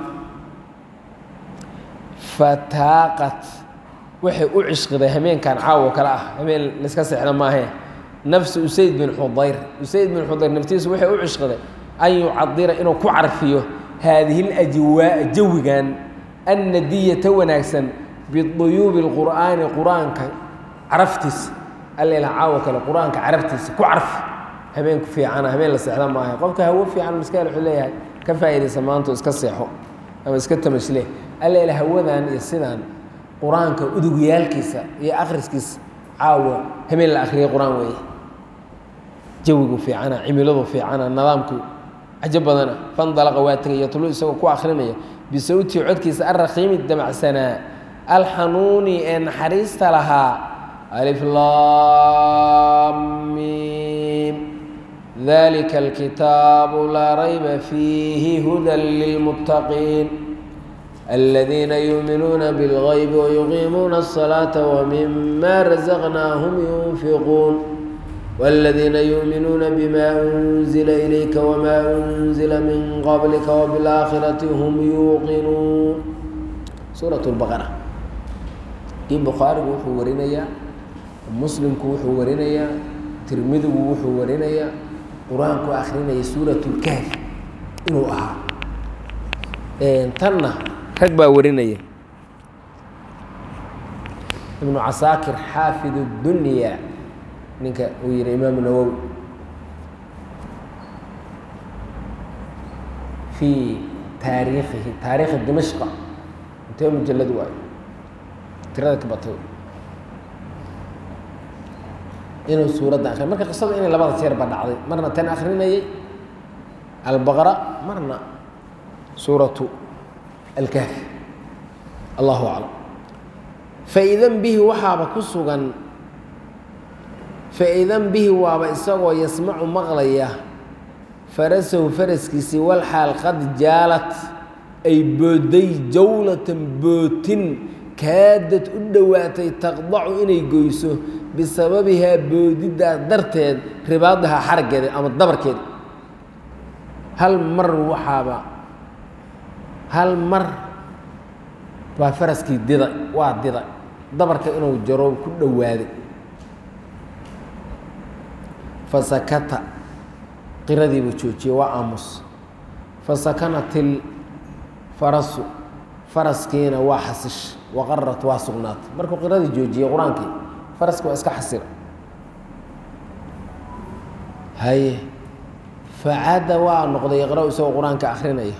فتاقت وحي أعشق همين كان عاو كلا همين لسكس إحنا ما هي نفس أسيد بن حضير نفتيس وحي أعشق أن يعضير إنه كعرف فيه هذه الأجواء جوجان الندية وناكسا بالضيوب القرآن عرفتس قال لي عاو كلا قرآن عرفتس كعرف همين في عنا همين لسه إحنا ما هي قفك هو في عن مسكال حليه كفاية سمانته اسكسيحه أو اسكت مسليه ألا إلى هودان يسدان قرآنك أدويال كيسا يا آخر كيس عاوة هم الآخرية قرآن ويه جوجو في عنا عملوا في عنا نظامك عجب بدنا فانطلق واتري يطلع يسوي كوا آخرية بصوت عد كيس الرخيم الدمع سنة الحنوني إن حريصت لها ألف لام ميم ذلك الكتاب لا ريب فيه هدى للمتقين الذين يؤمنون بالغيب ويقيمون الصلاة ومما رزقناهم ينفقون والذين يؤمنون بما أنزل إليك وما أنزل من قبلك وبالآخرة هم يوقنون سورة البقرة كي بخاري وحو ورينيا مسلم وحو ورينيا ترمذي وحو ورينيا قرآن كو آخرين سورة الكهف إنه أها تنا ركبة ورينيا ابن عساكر حافظ الدنيا ninka uu yihi imaam nawowi fii taariikhihi taariikhi dimashqa intee mujallad waayo tirada ka batay inuu suuradda akhriyo marka qisada inay labada jeer ba dhacday marna tan akhrinayay albaqara marna suuratu alkahf allahu aclam faidan bihi waxaaba ku sugan faidan bihi waaba isagoo yasmacu maqlaya farasahu faraskiisii walxaal qad jaalat ay booday jawlatan bootin kaadad u dhowaatay taqdacu inay goyso bisababihaa boodidaas darteed ribaadaha xaraggeeda ama dabarkeeda hal mar baa faraskii diday waa diday dabarka inuu jaro ku dhowaaday fasakata qiradii buu joojiyey waa aamus fasakanat ilfarasu faraskiina waa xasish waqarat waa sugnaatay markuu qiradii joojiyey qur-aankii faraski waa iska xasila haye facada waa noqday iqra isagoo qur-aanka akrinaya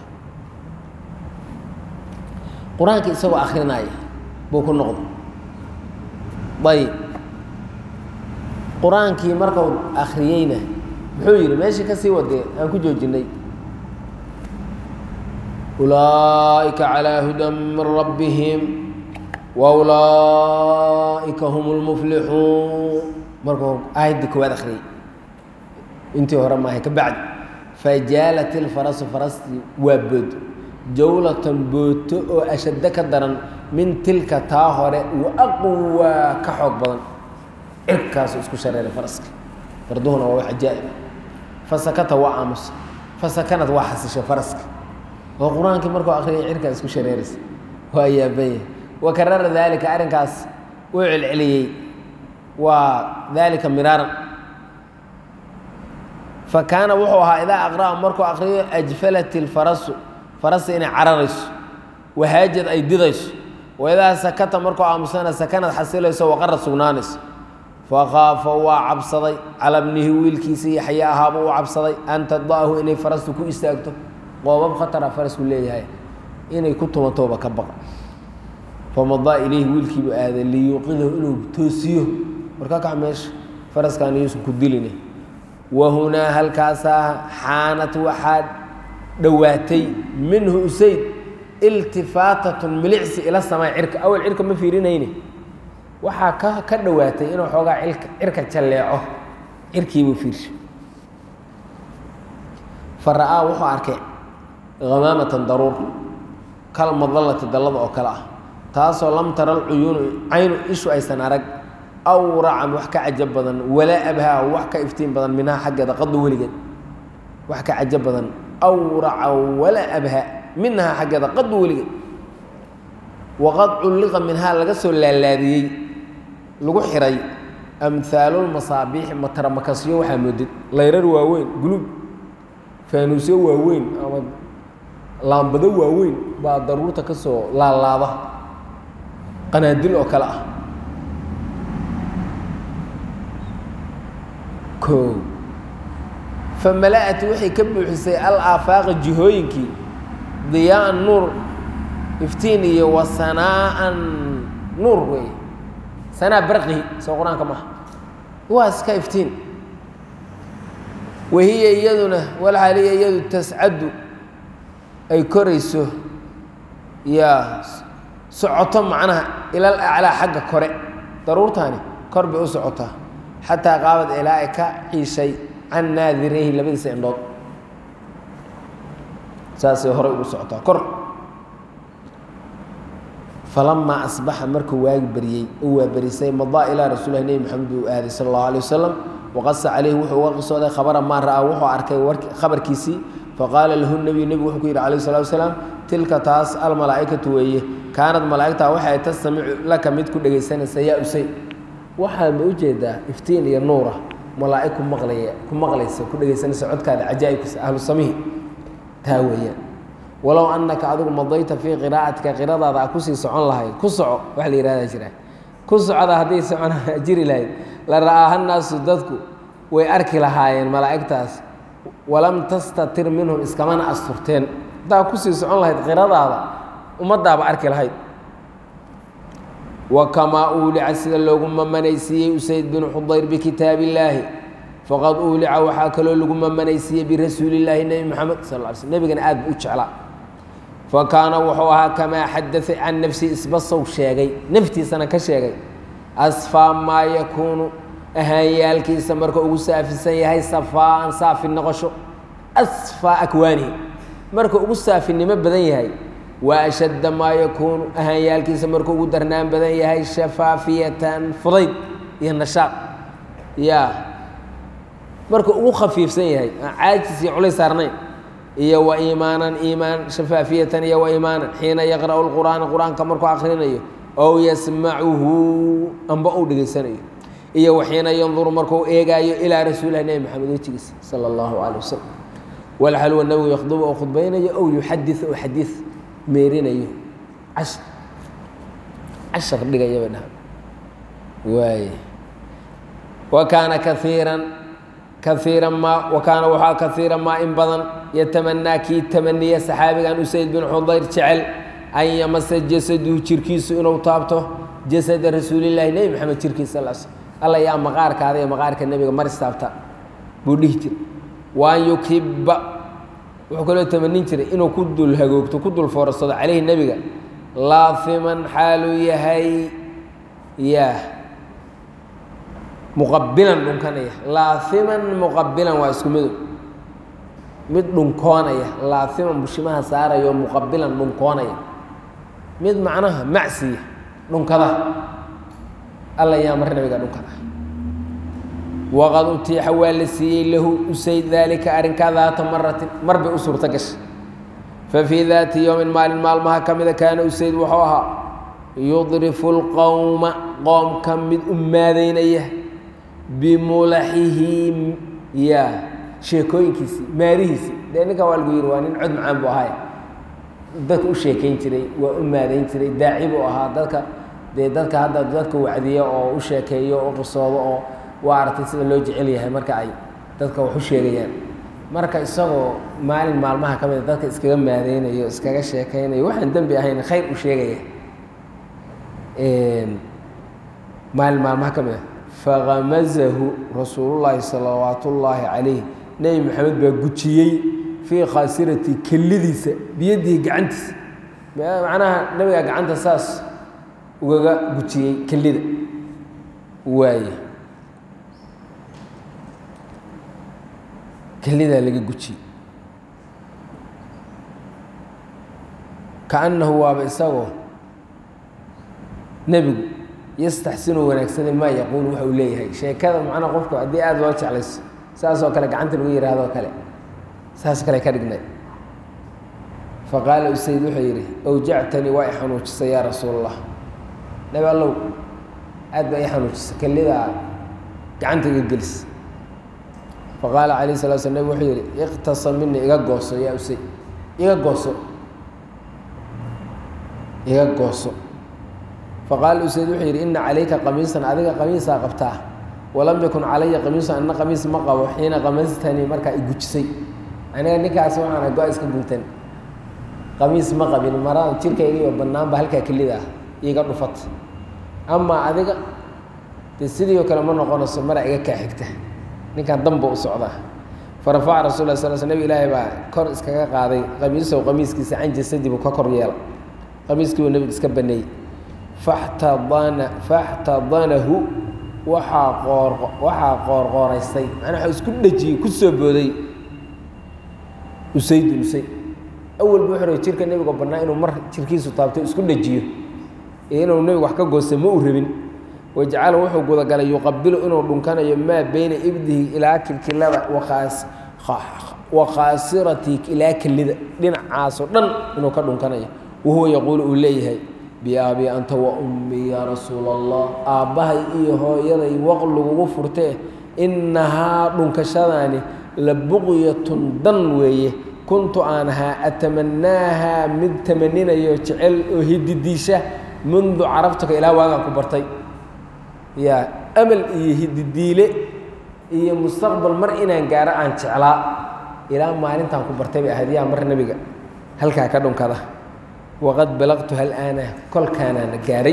qur-aanka isagoo akrinaya buu ku noqday ayb qur-aankii markau akriyeyna muxuu yihi meeshii ka sii wadee aan ku joojinay ulaa'ika calىa hudan min rabbihim waulaa'ika hum اlmuflixuun markuu aayaddii koowaad akriyey intii hore maahay ka bacdi fajaalat ilfarasu farastii waa boodo jawlatan booto oo ashaddo ka daran min tilka taa hore wa aqwaa ka xoog badan cirkaasu isku shareeray faraska farduhuna waa wax cajaa'ib fasakata waa aamusa fasakanad waa xasisha faraska oo qur-aankii markuu akriyay cirkaa isku shareeraysa waa yaabanya wa karara daalika arrinkaas uu celceliyey waa daalika miraaran fa kaana wuxuu ahaa idaa aqra'a markuu akriyo ajfalat ilfarasu farasta inay cararayso wahaajad ay didayso wa idaa sakata markuu aamusana sakanad xasilayso waqarad sugnaanayso fakaafa waa cabsaday calaa bnihi wiilkiisa yaxya ahaaba u cabsaday an tada'ahu inay farastu ku istaagto qoobab khatara farasku leeyahay inay ku tumantooba ka baqa famadaa ilayhi wiilkiibu aaday liyuuqidahu inuu toosiyo marka kac meesha faraskaan yuusan ku diline wahunaa halkaasaa xaanat waxaa dhowaatay minhu usayd iltifaatatun milicsi ila samay cirka awal cirka ma fiirinayne waxaa ka dhowaatay inuu xoogaa cirka jalleeco cirkiibuu fiirshay fa ra'aa wuxuu arkay hamaamatan daruur kal madallati dallada oo kale ah taasoo lam tara alcuyuunu caynu ishu aysan arag awracan wax ka cajab badan walaa abhaa wax ka iftiin badan minhaa xaggeeda qadu weligeed wax ka cajab badan awraca walaa abhaa minhaa xaggeeda qadu weligeed waqad culliqa minhaa laga soo laalaadiyey lagu xiray amhaalulmasaabiixi mataramakasyo waxaa moodid layrar waaweyn guluub faanuusyo waaweyn ama laambado waaweyn baa daruurta ka soo laalaada qanaadil oo kale ah o famala'at waxay ka buuxisay alaafaaqa jihooyinkii diyaaan nuur iftiin iyo wasanaa'an nuur wey sanaa barqihi soo qur-aanka maaha waa iska iftiin wahiya iyaduna walxaaliya iyadu tascadu ay korayso yaa socoto macnaha ilal aclaa xagga kore daruurtaani kor bay u socotaa xataa qaabad ilaa ay ka ciishay can naadirayhi labadiisa indhood saasay horey ugu socotaa kor فلما أصبح مركو واجب بريي هو بريسي مضى إلى رسول الله محمد وآله صلى الله عليه وسلم وقص عليه وحو وقصه خبر ما رأى وحو أركي خبر كيسي فقال له النبي وحو عليه الصلاة والسلام تلك تاس الملائكة ويه كانت ملائكة وحي تستمع لك مدكو دغيسان سيا أسي waxaa ma u jeedaa iftiin iyo nuura malaa'iku maqlaysa ku dhageysanaysa codkaada cajaa'ibkiisa ahlu samihi taa weeyaan walow annaka adigu madayta fii qiraa'atika qiradaada ku sii socon lahayd ku soco wax la yidhahdaa jira ku socda haddii socon jiri lahayd la ra'aaha naasu dadku way arki lahaayeen malaa'igtaas walam tastatir minhum iskamana asturteen haddaa ku sii socon lahayd qiradaada ummadaaba arki lahayd وكما أولع سيد اللهم منيسي أسيد بن حضير بكتاب الله فقد أولع وحاكلوا اللهم منيسي برسول الله النبي محمد صلى الله عليه وسلم نبي كان آد بأجعلا فكان وحوها كما حدث عن نفسي اسبص وشيغي نفتي سنة كشيغي أصفى ما يكون أهيالك سمرك أغسى في السنة هاي صفاء صافي النغشو أصفى أكوانه مرك أغسى في النمى بدني هاي وأشد ما يكون أهيالك سمرك ودرنان بدني هاي شفافية فضيد يا النشاط يا مرك أغو خفيف سنة هاي عاجز علي سارنين إيا وإيمانا إيمان شفافية إيا وإيمانا حين يقرأ القرآن كمرك آخرين أو يسمعه أنبأوا دقيسان إيا وحين ينظر مركو إيقا إلى رسول الله محمد صلى الله عليه وسلم والحلو النبي يخطب أو خطبين أو يحدث أو حديث ميرين عشر دقيقة منها وكان كثيرا ما وكان وحا كثيرا ما إن بدن يتمنى كي تمني صحابي أن أسيد بن حضير جعل أن يمس جسده تركيس إنه طابته جسد رسول الله نبي محمد تركيس صلى الله عليه وسلم الله يا مغارك هذا مغارك النبي مرس طابته بوديتر وأن يكب وحكله تمنين تري إنه كد الهجوك كد الفرص عليه النبي لاثما حاله يهي ياه مقبلا دنكانيا لاثما مقبلا واسكمدو مد دنكونيا لاثما بشمها ساريو مقبلا دنكونيا مد معناها معسيه دنكدا الله يا مر نبيغا دنكدا وقد اتيح والسي له اسيد ذلك ارنكا ذات مر بأسرتكش ففي ذات يوم مال ما كمذا كان اسيد وحوها يضرف القوم قوم كمد امادينيه بملحه يا شيكوين كيسي ماريسي لأنك والغير وانين عد معان بوهاي دك وشيكين تري وأمادين تري داعي بوها دك هذا دك وعدية أو وشيكية أو قصوة أو وعرتي سيدا لو جعليها مركا أي دك وحشيكيان مركا إساقو مال مالمها كمين دك إسكاقا مادين أيو إسكاقا شيكين أيو وحن دنبي أهين خير وشيكية مال مالمها كمين فغمزه رسول الله صلوات الله عليه نبي محمد بقتشي في خاسرة كلذيس بيده قعنتس معناها نبي قعنت أساس وقتشي كلذ واي كلذا اللي قتشي كأنه هو بيسوه نبي يستحسن ونكسن ما يقول وحوليه شيء كذا معنا قفكم أدي أد وجه على ساس وكله قعنت الوير هذا وكله ساس كله كرجنا فقال السيد حيري أوجعتني وايحنوش يا رسول الله نبي الله أد وايحنوش كل ذا قعنت الجلس فقال عليه الصلاة والسلام نبي حيري اقتصم مني إيجا يا أسي إيجا قوسو فقال أسيد وحير إن عليك قميصا أذيك قميصا قبتاه ولم يكن علي قميصا أن قميص مقب حين قمزتني مركا إيجوشسي أنا نيكا أسوأ أنا قائس كبنتين قميص مقب المرأة تلك إيجي وبنام بهلكا كل ذا إيجا رفت أما أذيك تسيدي وكلام نقول السمرة إيجا حكته نيكا ضمبو صعدا فرفع رسول الله صلى الله عليه وسلم إلهي بقى كورس كا قاضي قميصه وقميص كيس عن جسدي بككر يلا قميص كي والنبي اسكبني فاحتضنه وحا قوريستي أنا حس كل شيء كسب بودي وسيد أول بحر يشرك النبي قبلنا إنه مر شركي سطابته كل شيء inuu nebigu wax ka goosta ma u rabin wajacala wuxuu gudagalay yuqabilu inuu dhunkanayo maa bayna ibdihi ilaa kilkilada wakhaasirati ilaa kelida dhinacaasoo dhan inuu ka dhunkanayo wahuwa yaquulu uu leeyahay biaabi anta wa ummii yaa rasuula allah aabbahay iyo hooyaday waq lagugu furtee innahaa dhunkashadaani la buqyatun dan weeye kuntu aan ahaa atamanaahaa mid tamaninayo jecel oo hididiisha mundu carabtuka ilaa waagaan ku bartay yaa amal iyo hididiile iyo mustaqbal mar inaan gaaro aan jeclaa ilaa maalintaan ku bartay bay ahayd yaa mar nebiga halkaa ka dhunkada waqad balaqtu halaana kolkaanaana gaaray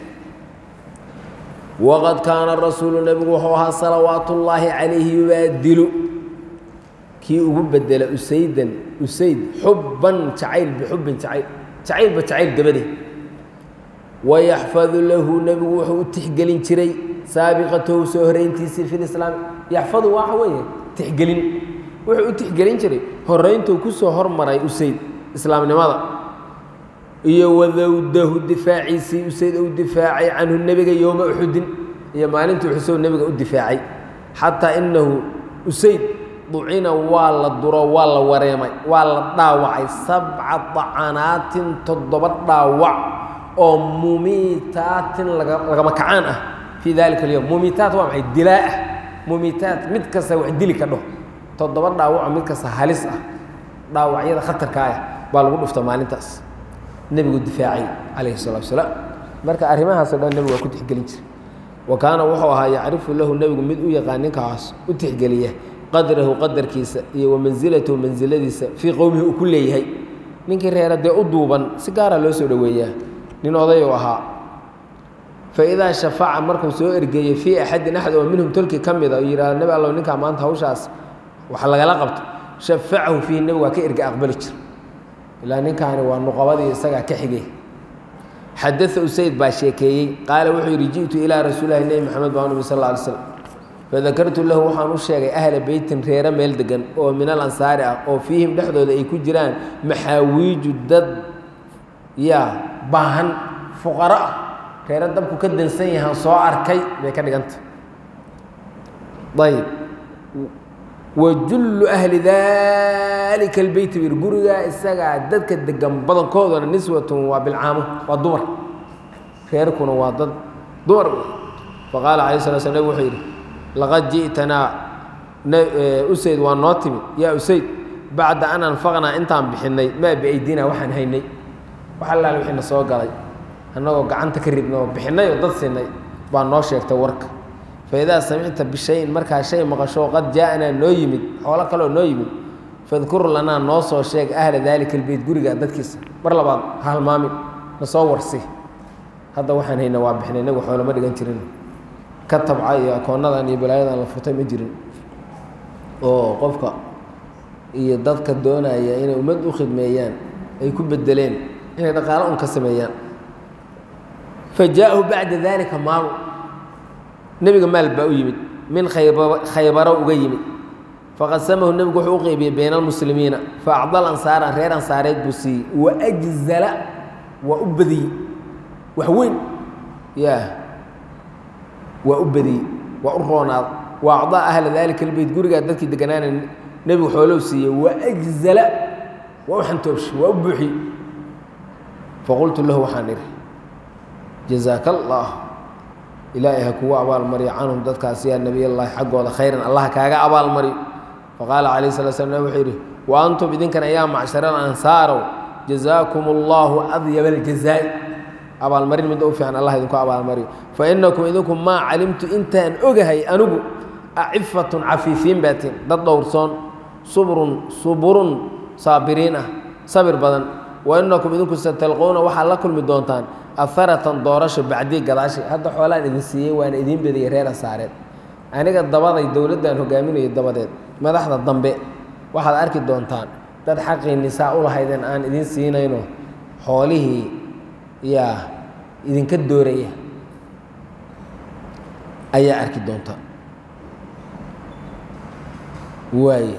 waqad kaana rasuulu nebigu wuxuu ahaa salawaatu ullaahi calayhi yubaadilu kii ugu bedela usaydan usayd xubban jacayl bixubbin jacaylba jacayl gabade wayaxfadu lahu nebigu wuxuu u tixgelin jiray saabiqatahu soo horeyntiisii fi lislaam yaxfadu waxa weeye tixgelin wuxuu u tixgelin jiray horeyntuu ku soo hormaray usayd islaamnimada iyo wadawdahu difaaciisii usayd uu difaacay canhu nebiga yowma uxudin iyo maalintii uxusoo nebiga u difaacay xataa inahu usayd ducina waa la duro waa la wareemay waa la dhaawacay 7 dacanaatin 7 dhaawac oo mumiitaatin lagama kacaan ah fii dalika alyowm mumiitaat waa maxay dilaa ah mumiitaat mid kasta wax dili ka dhaho 7 dhaawac mid kasta halis ah dhaawacyada khatarka ah baa lagu dhufta maalintaas nebigu difaacay calayhi salaatu wasalaam marka arrimahaasoo dhan nebigu waa ku tixgelin jiray wa kaana wuxuu ahaa yacrifu lahu nebigu mid u yaqaan ninkaas u tixgeliya qadrahu qadarkiisa iyo wa mansilatahu mansiladiisa fii qowmihi uu ku leeyahay ninkii reera dee u duuban si gaara loo soo dhoweeyaa nin oday u ahaa faidaa shafaca markuu soo ergeeyey fii axadin axad oo minhum tolkii ka mida u yidhahdo nebi allow ninkaa maanta hawshaas wax lagala qabto shafacahu fiihi nebigu waa ka erge aqbali jira ilaa ninkaani waa nuqabadii isagaa ka xigay xadaa usayd baa sheekeeyey qaala wuxuu yidhi ji'tu ilaa rasuulilahi nebi maxamed baa nabi sal lla alay slam fadakartu lahu waxaan u sheegay ahla beytin reere meel degan oo min al ansaari ah oo fiihim dhexdooda ay ku jiraan maxaawiiju dad yaa baahan fuqaro ah reere dabku ka dansan yahaan soo arkay bay ka dhiganta ayb wajullu ahli dalika albeyt bir gurigaa isagaa dadka degan badankoodana niswatun waa bilcaamo waa dumar reerkuna waa dad dumar faqaala calayh sala slam nabig wuxuu yidhi laqad ji'tanaa usayd waa noo timid yaa usayd bacda an anfaqnaa intaan bixinay maa biaydinaa waxaan haynay wax allaale wixiina soo galay annagoo gacanta ka ridna oo bixinay oo dad siinay baa noo sheegtay warka faidaa samicta bishayin markaa shay maqasho qad jaaanaa noo yimid xoolo kaleoo noo yimid fadkur lanaa noo soo sheeg ahla daalika albeyt gurigaa dadkiisa mar labaad ha halmaamin na soo warsi hadda waxaan hayna waa bixinay inagu xoolama dhigan jirin ka tabca iyo akoonadan iyo balaayadan la furtay ma jirin oo qofka iyo dadka doonaya inay ummad u khidmeeyaan ay ku bedeleen inay dhaqaalo un ka sameeyaan fa jaa-ahu bacda daalika maalu nebiga maal baa u yimid min khaybaro uga yimid faqasamahu nebigu wuxuu u qeybiyey bayna almuslimiina faacdal ansaara reer ansaareed buu siiyey waajzala waa u badiyey wax weyn ya waa u badiyey waa u roonaad wa acdaa ahla daalika albeyt gurigaa dadkii deganaana nebigu xoolow siiyey waajzala waa u xantoobshay waa u buuxiyey faqultu lahu waxaan idhi jazaaka allah ilaahay ha kugu abaalmariyo canhum dadkaas yaa nebiy allahi xaggooda khayran allah kaaga abaalmariyo faqaala calayh sala slam nabig wuxuu yidhi wa antum idinkan ayaa macshara ansaarow jazaakum allahu adyaba aljazaa'i abaalmarin midda u fiican allah idinku abaalmariyo fa inakum idinku maa calimtu intaan ogahay anigu acifatun cafiifiin baatiin dad dhowrsoon suburun saabiriin ah sabir badan wa inakum idinku satalqowna waxaad la kulmi doontaan aharatan doorasho bacdii gadaashi hadda xoolaan idin siiyey waana idiin bediyey reer ansaareed aniga dabaday dowladdan hogaaminayo dabadeed madaxda dambe waxaad arki doontaan dad xaqii nisaa u lahaydeen aan idiin siinayno xoolihii yaa idinka dooraya ayaa arki doontaan waaye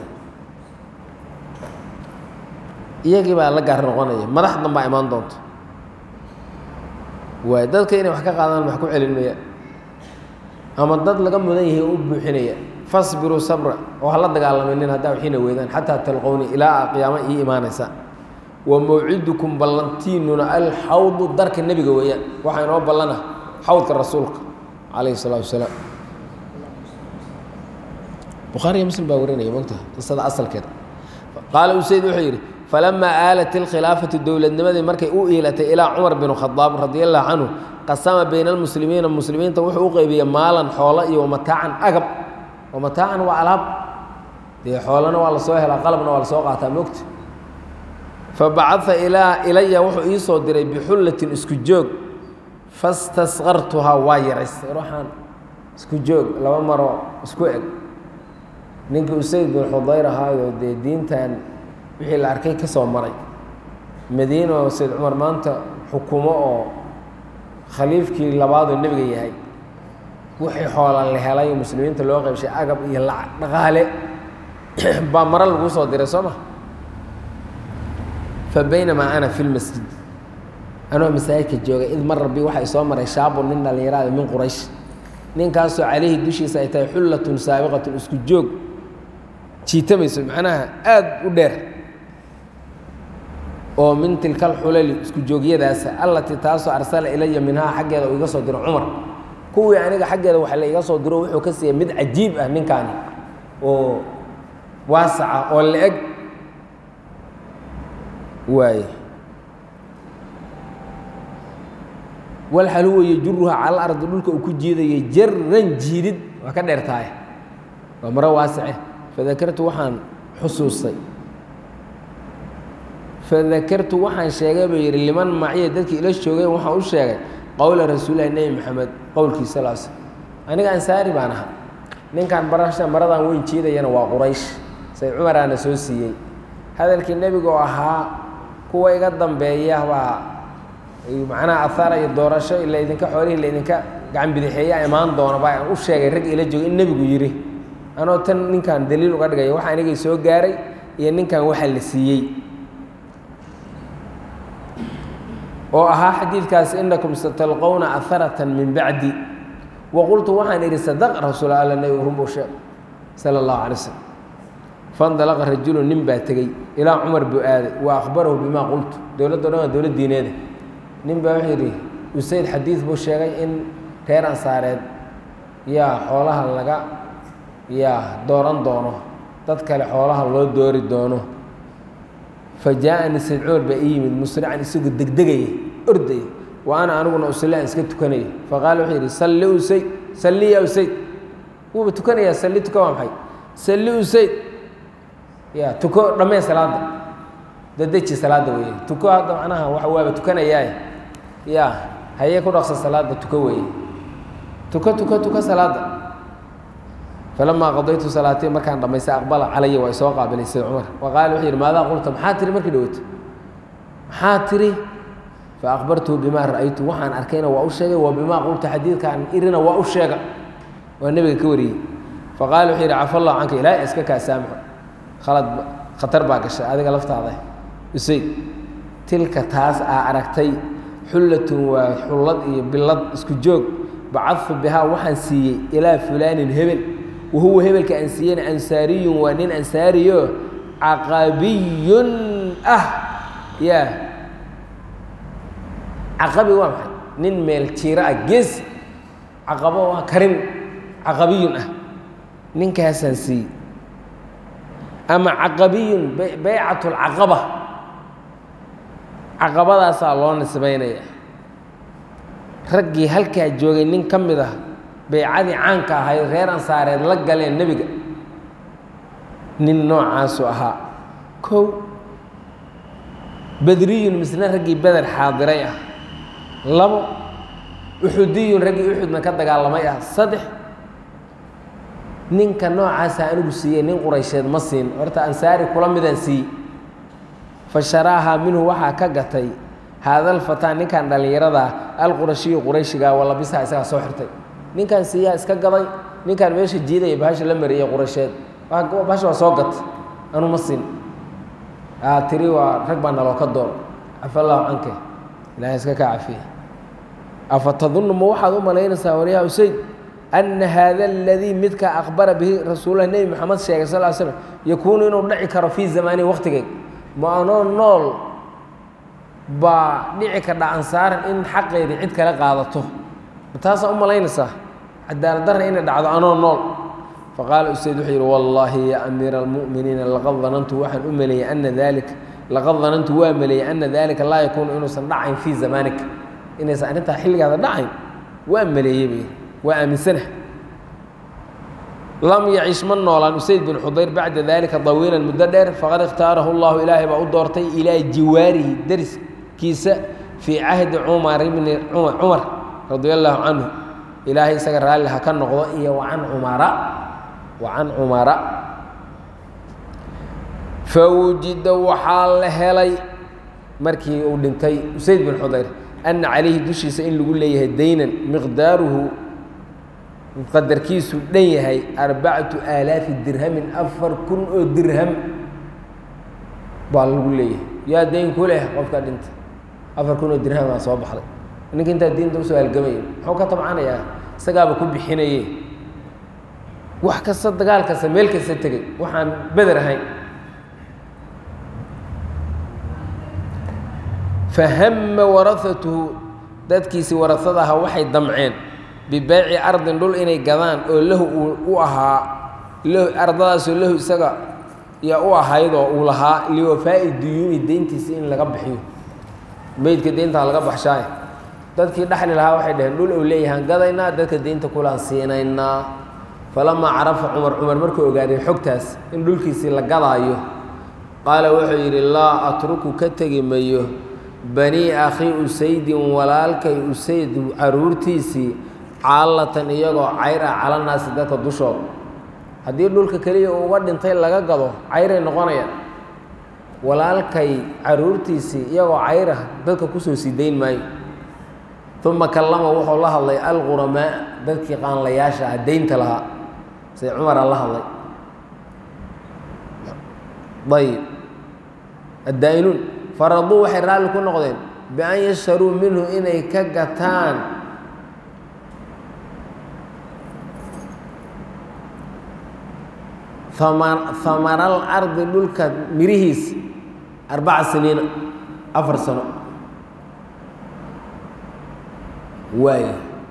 iyagii baa la gaar noqonaya madax dambaa imaan doonta waay dadka inay wax ka qaadaan wax ku celinmaya ama dad laga mudan yahay u buuxinaya fasbiruu sabra oo hala dagaalamanin haddaa wixiina weydaan xataa talqowni ilaa qiyaamo ii imaanaysa wa mawcidukum ballantiinuna alxawdu darka nebiga weeyaan waxaa inoo ballana xawdka rasuulka calayhi salaatu wasalaam bukhaari iyo muslim baa warinaya mogtaha qisada asalkeeda qaala usayd wuxuu yidhi falamaa aalat ilkhilaafatu dowladnimadii markay u iilatay ilaa cumar bin khadaab radi allahu canhu qasama bayna almuslimiina muslimiinta wuxuu u qeybiyey maalan xoolo iyo wamataacan agab wamataacan waa alaab dee xoolana waa lasoo helaa qalabna waa lasoo qaataa mogta fabacaa ilaya wuxuu ii soo diray bixullatin isku joog fastaskartuhaa waa yaraystay ruuxaan isku joog laba maroo isku eg ninkii usayd bin xudayr ahaayo dee diintan wixii la arkay ka soo maray madiina oo sayd cumar maanta xukumo oo khaliifkii labaadoo nebiga yahay wixii xoolan la helay muslimiinta loo qaybshay agab iyo lacag dhaqaale baa maro laguu soo diray soo ma fa baynamaa ana fi lmasjid anoo masaajidka joogay id mar rabbi waxaa isoo maray shaabun nin dhallinyaraada min quraysh ninkaasoo calayhi dushiisa ay tahay xullatun saabiqatun isku joog jiitamayso macnaha aada u dheer oo min tilka alxulali isku joogyadaasa allatii taasoo arsala ilaya minhaa xaggeeda uu iga soo diro cumar kuwii aniga xaggeeda waxa la iga soo diro wuxuu ka siiyey mid cajiib ah ninkaani oo waasaca oo la-eg waaye walxal huwa yajuruha cala ardi dhulka uu ku jiidayay jaran jiidid waa ka dheer tahay waa maro waasice fadakartu waxaan xusuustay fadakartu waxaan sheegay buu yidhi liman maciya dadkii ila joogeen waxaan u sheegay qowla rasuulilahi nebi maxamed qowlkiisa sal l slm aniga ansaari baan ahaa ninkan barasha maradan weyn jiidayana waa quraysh say cumaraana soo siiyey hadalkii nebiga oo ahaa kuwa iga dambeeya baa macnaha ahaara iyo doorasho laydinka xoolihii laydinka gacan bidixeeya imaan doona baa aan u sheegay rag ila joogay in nebigu yidhi anoo tan ninkan daliil uga dhigaya waxa anigay soo gaaray iyo ninkan waxa la siiyey oo ahaa xadiidkaas inakum satalqowna aharatan min bacdi waqultu waxaan idhi sadaq rasuul alla nebigu runbuu sheeg sala allahu calay slam fandalaqa rajulu nin baa tegey ilaa cumar buu aaday wa akhbarahu bimaa qultu dowladdo dhan waa dowlad diineeda nin baa wuxuu yidhi usayd xadiid buu sheegay in reer ansaareed yaa xoolaha laga yaa dooran doono dad kale xoolaha loo doori doono fa jaa-ani sayd cumar baa ii yimid musrican isagoo degdegaya ordaya wa ana aniguna usalli aan iska tukanaya faqaala wuxuu yidhi salli usayd salli ya usayd wuuba tukanayaa salli tuka waa maxay salli usayd ya tuko dhammee salaadda dadeji salaadda weeye tuko hadda macnaha waxa waaba tukanayaaye ya hayee ku dhaqsa salaadda tuko weeye tuko salaadda falamaa qadaytu salaatii markaan dhammaystay aqbala calaya waa isoo qaabilay sayd cumar wa qaala wuxuu yidhi maadaa qulta maxaa tiri markii dhaweyto maxaa tiri fa akhbartuhu bimaa ra'aytu waxaan arkayna waa u sheegay wa bimaa qulta xadiidkaan irina waa u sheega waa nebiga ka wariyey faqaala wuxuu yidhi cafa allahu canka ilaahay iska kaa saamaxo khatar baa gashay adiga laftaada usayd tilka taas aa aragtay xullatun waa xullad iyo billad isku joog bacadtu bihaa waxaan siiyey ilaa fulaanin hebel wahuwa hebelka aan siiyeyna ansaariyun waa nin ansaariyo caqabiyun ah ya caqabi waa maxay nin meel jiiro ah gees caqabo waa karin caqabiyun ah ninkaasaan siiyey ama caqabiyun baycat lcaqaba caqabadaasaa loo nisbaynaya raggii halkaa joogay nin ka mid ah baycadii caanka ahayd reer ansaareed la galeen nebiga nin noocaasu ahaa kow bedriyun misna raggii beder xaadiray ah labo uxudiyun raggii uxudna ka dagaalamay ah saddex ninka noocaasa anigu siiyey nin quraysheed ma siin horta ansaari kula midaan siiyey fa sharaahaa minhu waxaa ka gatay haadalfataa ninkan dhallinyaradaa alqurashiyu qurayshigaa walabisaha isagaa soo xirtay ninkan siiyaa iska gaday ninkaan meesha jiidaya bahasha la mariyey quraysheed bahasha waa soo gatay anu ma siin tiri waa rag baa naloo ka door cafa allahu canke ilaahay iska kaa cafiya afatadunnu ma waxaad u malaynaysaa waryaha usayd anna haada aladii midka akhbara bihi rasuululah nebi maxamed sheegay sal slam yakuunu inuu dhici karo fii zamaanihi waqtigeed ma anoo nool baa dhici kadha ansaaran in xaqeedii cid kala qaadato taasaa u malaynaysaa cadaalad darra inay dhacdo anoo nool faqaala usayd wuxuu yidhi wallaahi ya amiira almu'miniina laqad danantu waxaan u maleeyey ana dalika laqad danantu waa maleeyey ana dalika laa yakuunu inuusan dhacayn fii zamaanika inaysan arrintaa xilligaada dhacayn waa maleeyey bay waa aaminsana lam yacish ma noolaan usayd bin xudayr bacda dalika dawiilan muddo dheer faqad ikhtaarahu llahu ilaahay baa u doortay ilaa jiwaarihi deriskiisa fii cahdi cumar radia allaahu canhu ilaahay isaga raalli ha ka noqdo iyo wacan cumara fawujida waxaa la helay markii uu dhintay usayd bin xudayr ana calayhi dushiisa in lagu leeyahay daynan miqdaaruhu qadarkiisu dhan yahay 4000 dirhamin 4000 oo dirham baa lagu leeyahay yaa dayn ku leh qofka dhintay 4000 oo dirham aa soo baxday ninka intaa diinta usoo halgamaya muxuu ka tabcanayaa isagaaba ku bixinaye wax kasta dagaal kasta meel kasta tegey waxaan beder ahayn fahama warahatuhu dadkiisii warasada ahaa waxay damceen bibeyci ardin dhul inay gadaan oo lahu u ahaa ardadaasoo lahu isaga yaa u ahaydoo uu lahaa liwafaa'i duyuuni deyntiisa in laga bixiyo meydka deyntaa laga baxshaay dadkii dhaxli lahaa waxay dhaheen dhul ou leeyahaan gadaynaa dadka deynta kulaan siinaynaa falamaa carafa cumar markuu ogaaday xogtaas in dhulkiisii la gadaayo qaala wuxuu yidhi laa atruku ka tegi mayo banii akhii usaydin walaalkay usayd caruurtiisii caalatan iyagoo cayr ah calanaasi dadka dushooda haddii dhulka keliya uga dhintay laga gado cayray noqonayaan walaalkay caruurtiisii iyagoo cayr ah dadka kusoo sii dayn maayo uma kallama wuxuu la hadlay alquramaa dadkii qaanlayaasha ah deynta lahaa say cumara la hadlay ayib addaa'inuun faraduu waxay raalli ku noqdeen bian yashtaruu minhu inay ka gataan hamaral ardi dhulka mirihiis 4 siniina 4 sano waay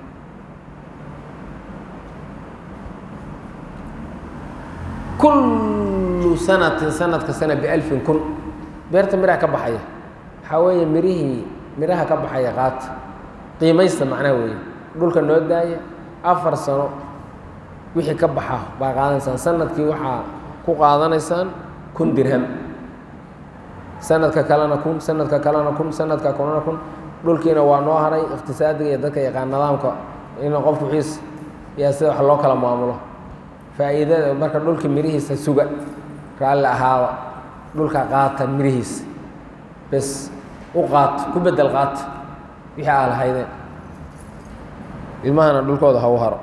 kullu sanatin sanadka sana b1000 kun beerta miraha ka baxaya waxaa weeye miraha ka baxaya qaata qiimaysta macnaha weeye dhulka noo daaya 4 sano wixii ka baxa baa qaadanaysaan sanadkii waxaa ku qaadanaysaan 1000 dirham sanadka kalena 1000 sanadka kalena 1000 sanadka kalena 1000 dhulkiina waa noo haray iqtisaadiga iyo dadka yaqaan nidaamka in qofku xiis yaa sida wax loo kala maamulo faa'iidada marka dhulka mirihiisa suga raalli ahaada dhulka qaata mirihiisa bes u qaat ku bedel qaat wixii aa lahaydeen ilmahana dhulkooda ha u haro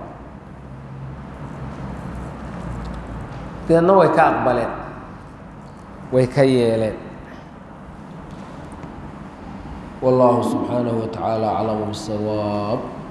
deedna way ka aqbaleen way ka yeeleen والله سبحانه وتعالى أعلم بالصواب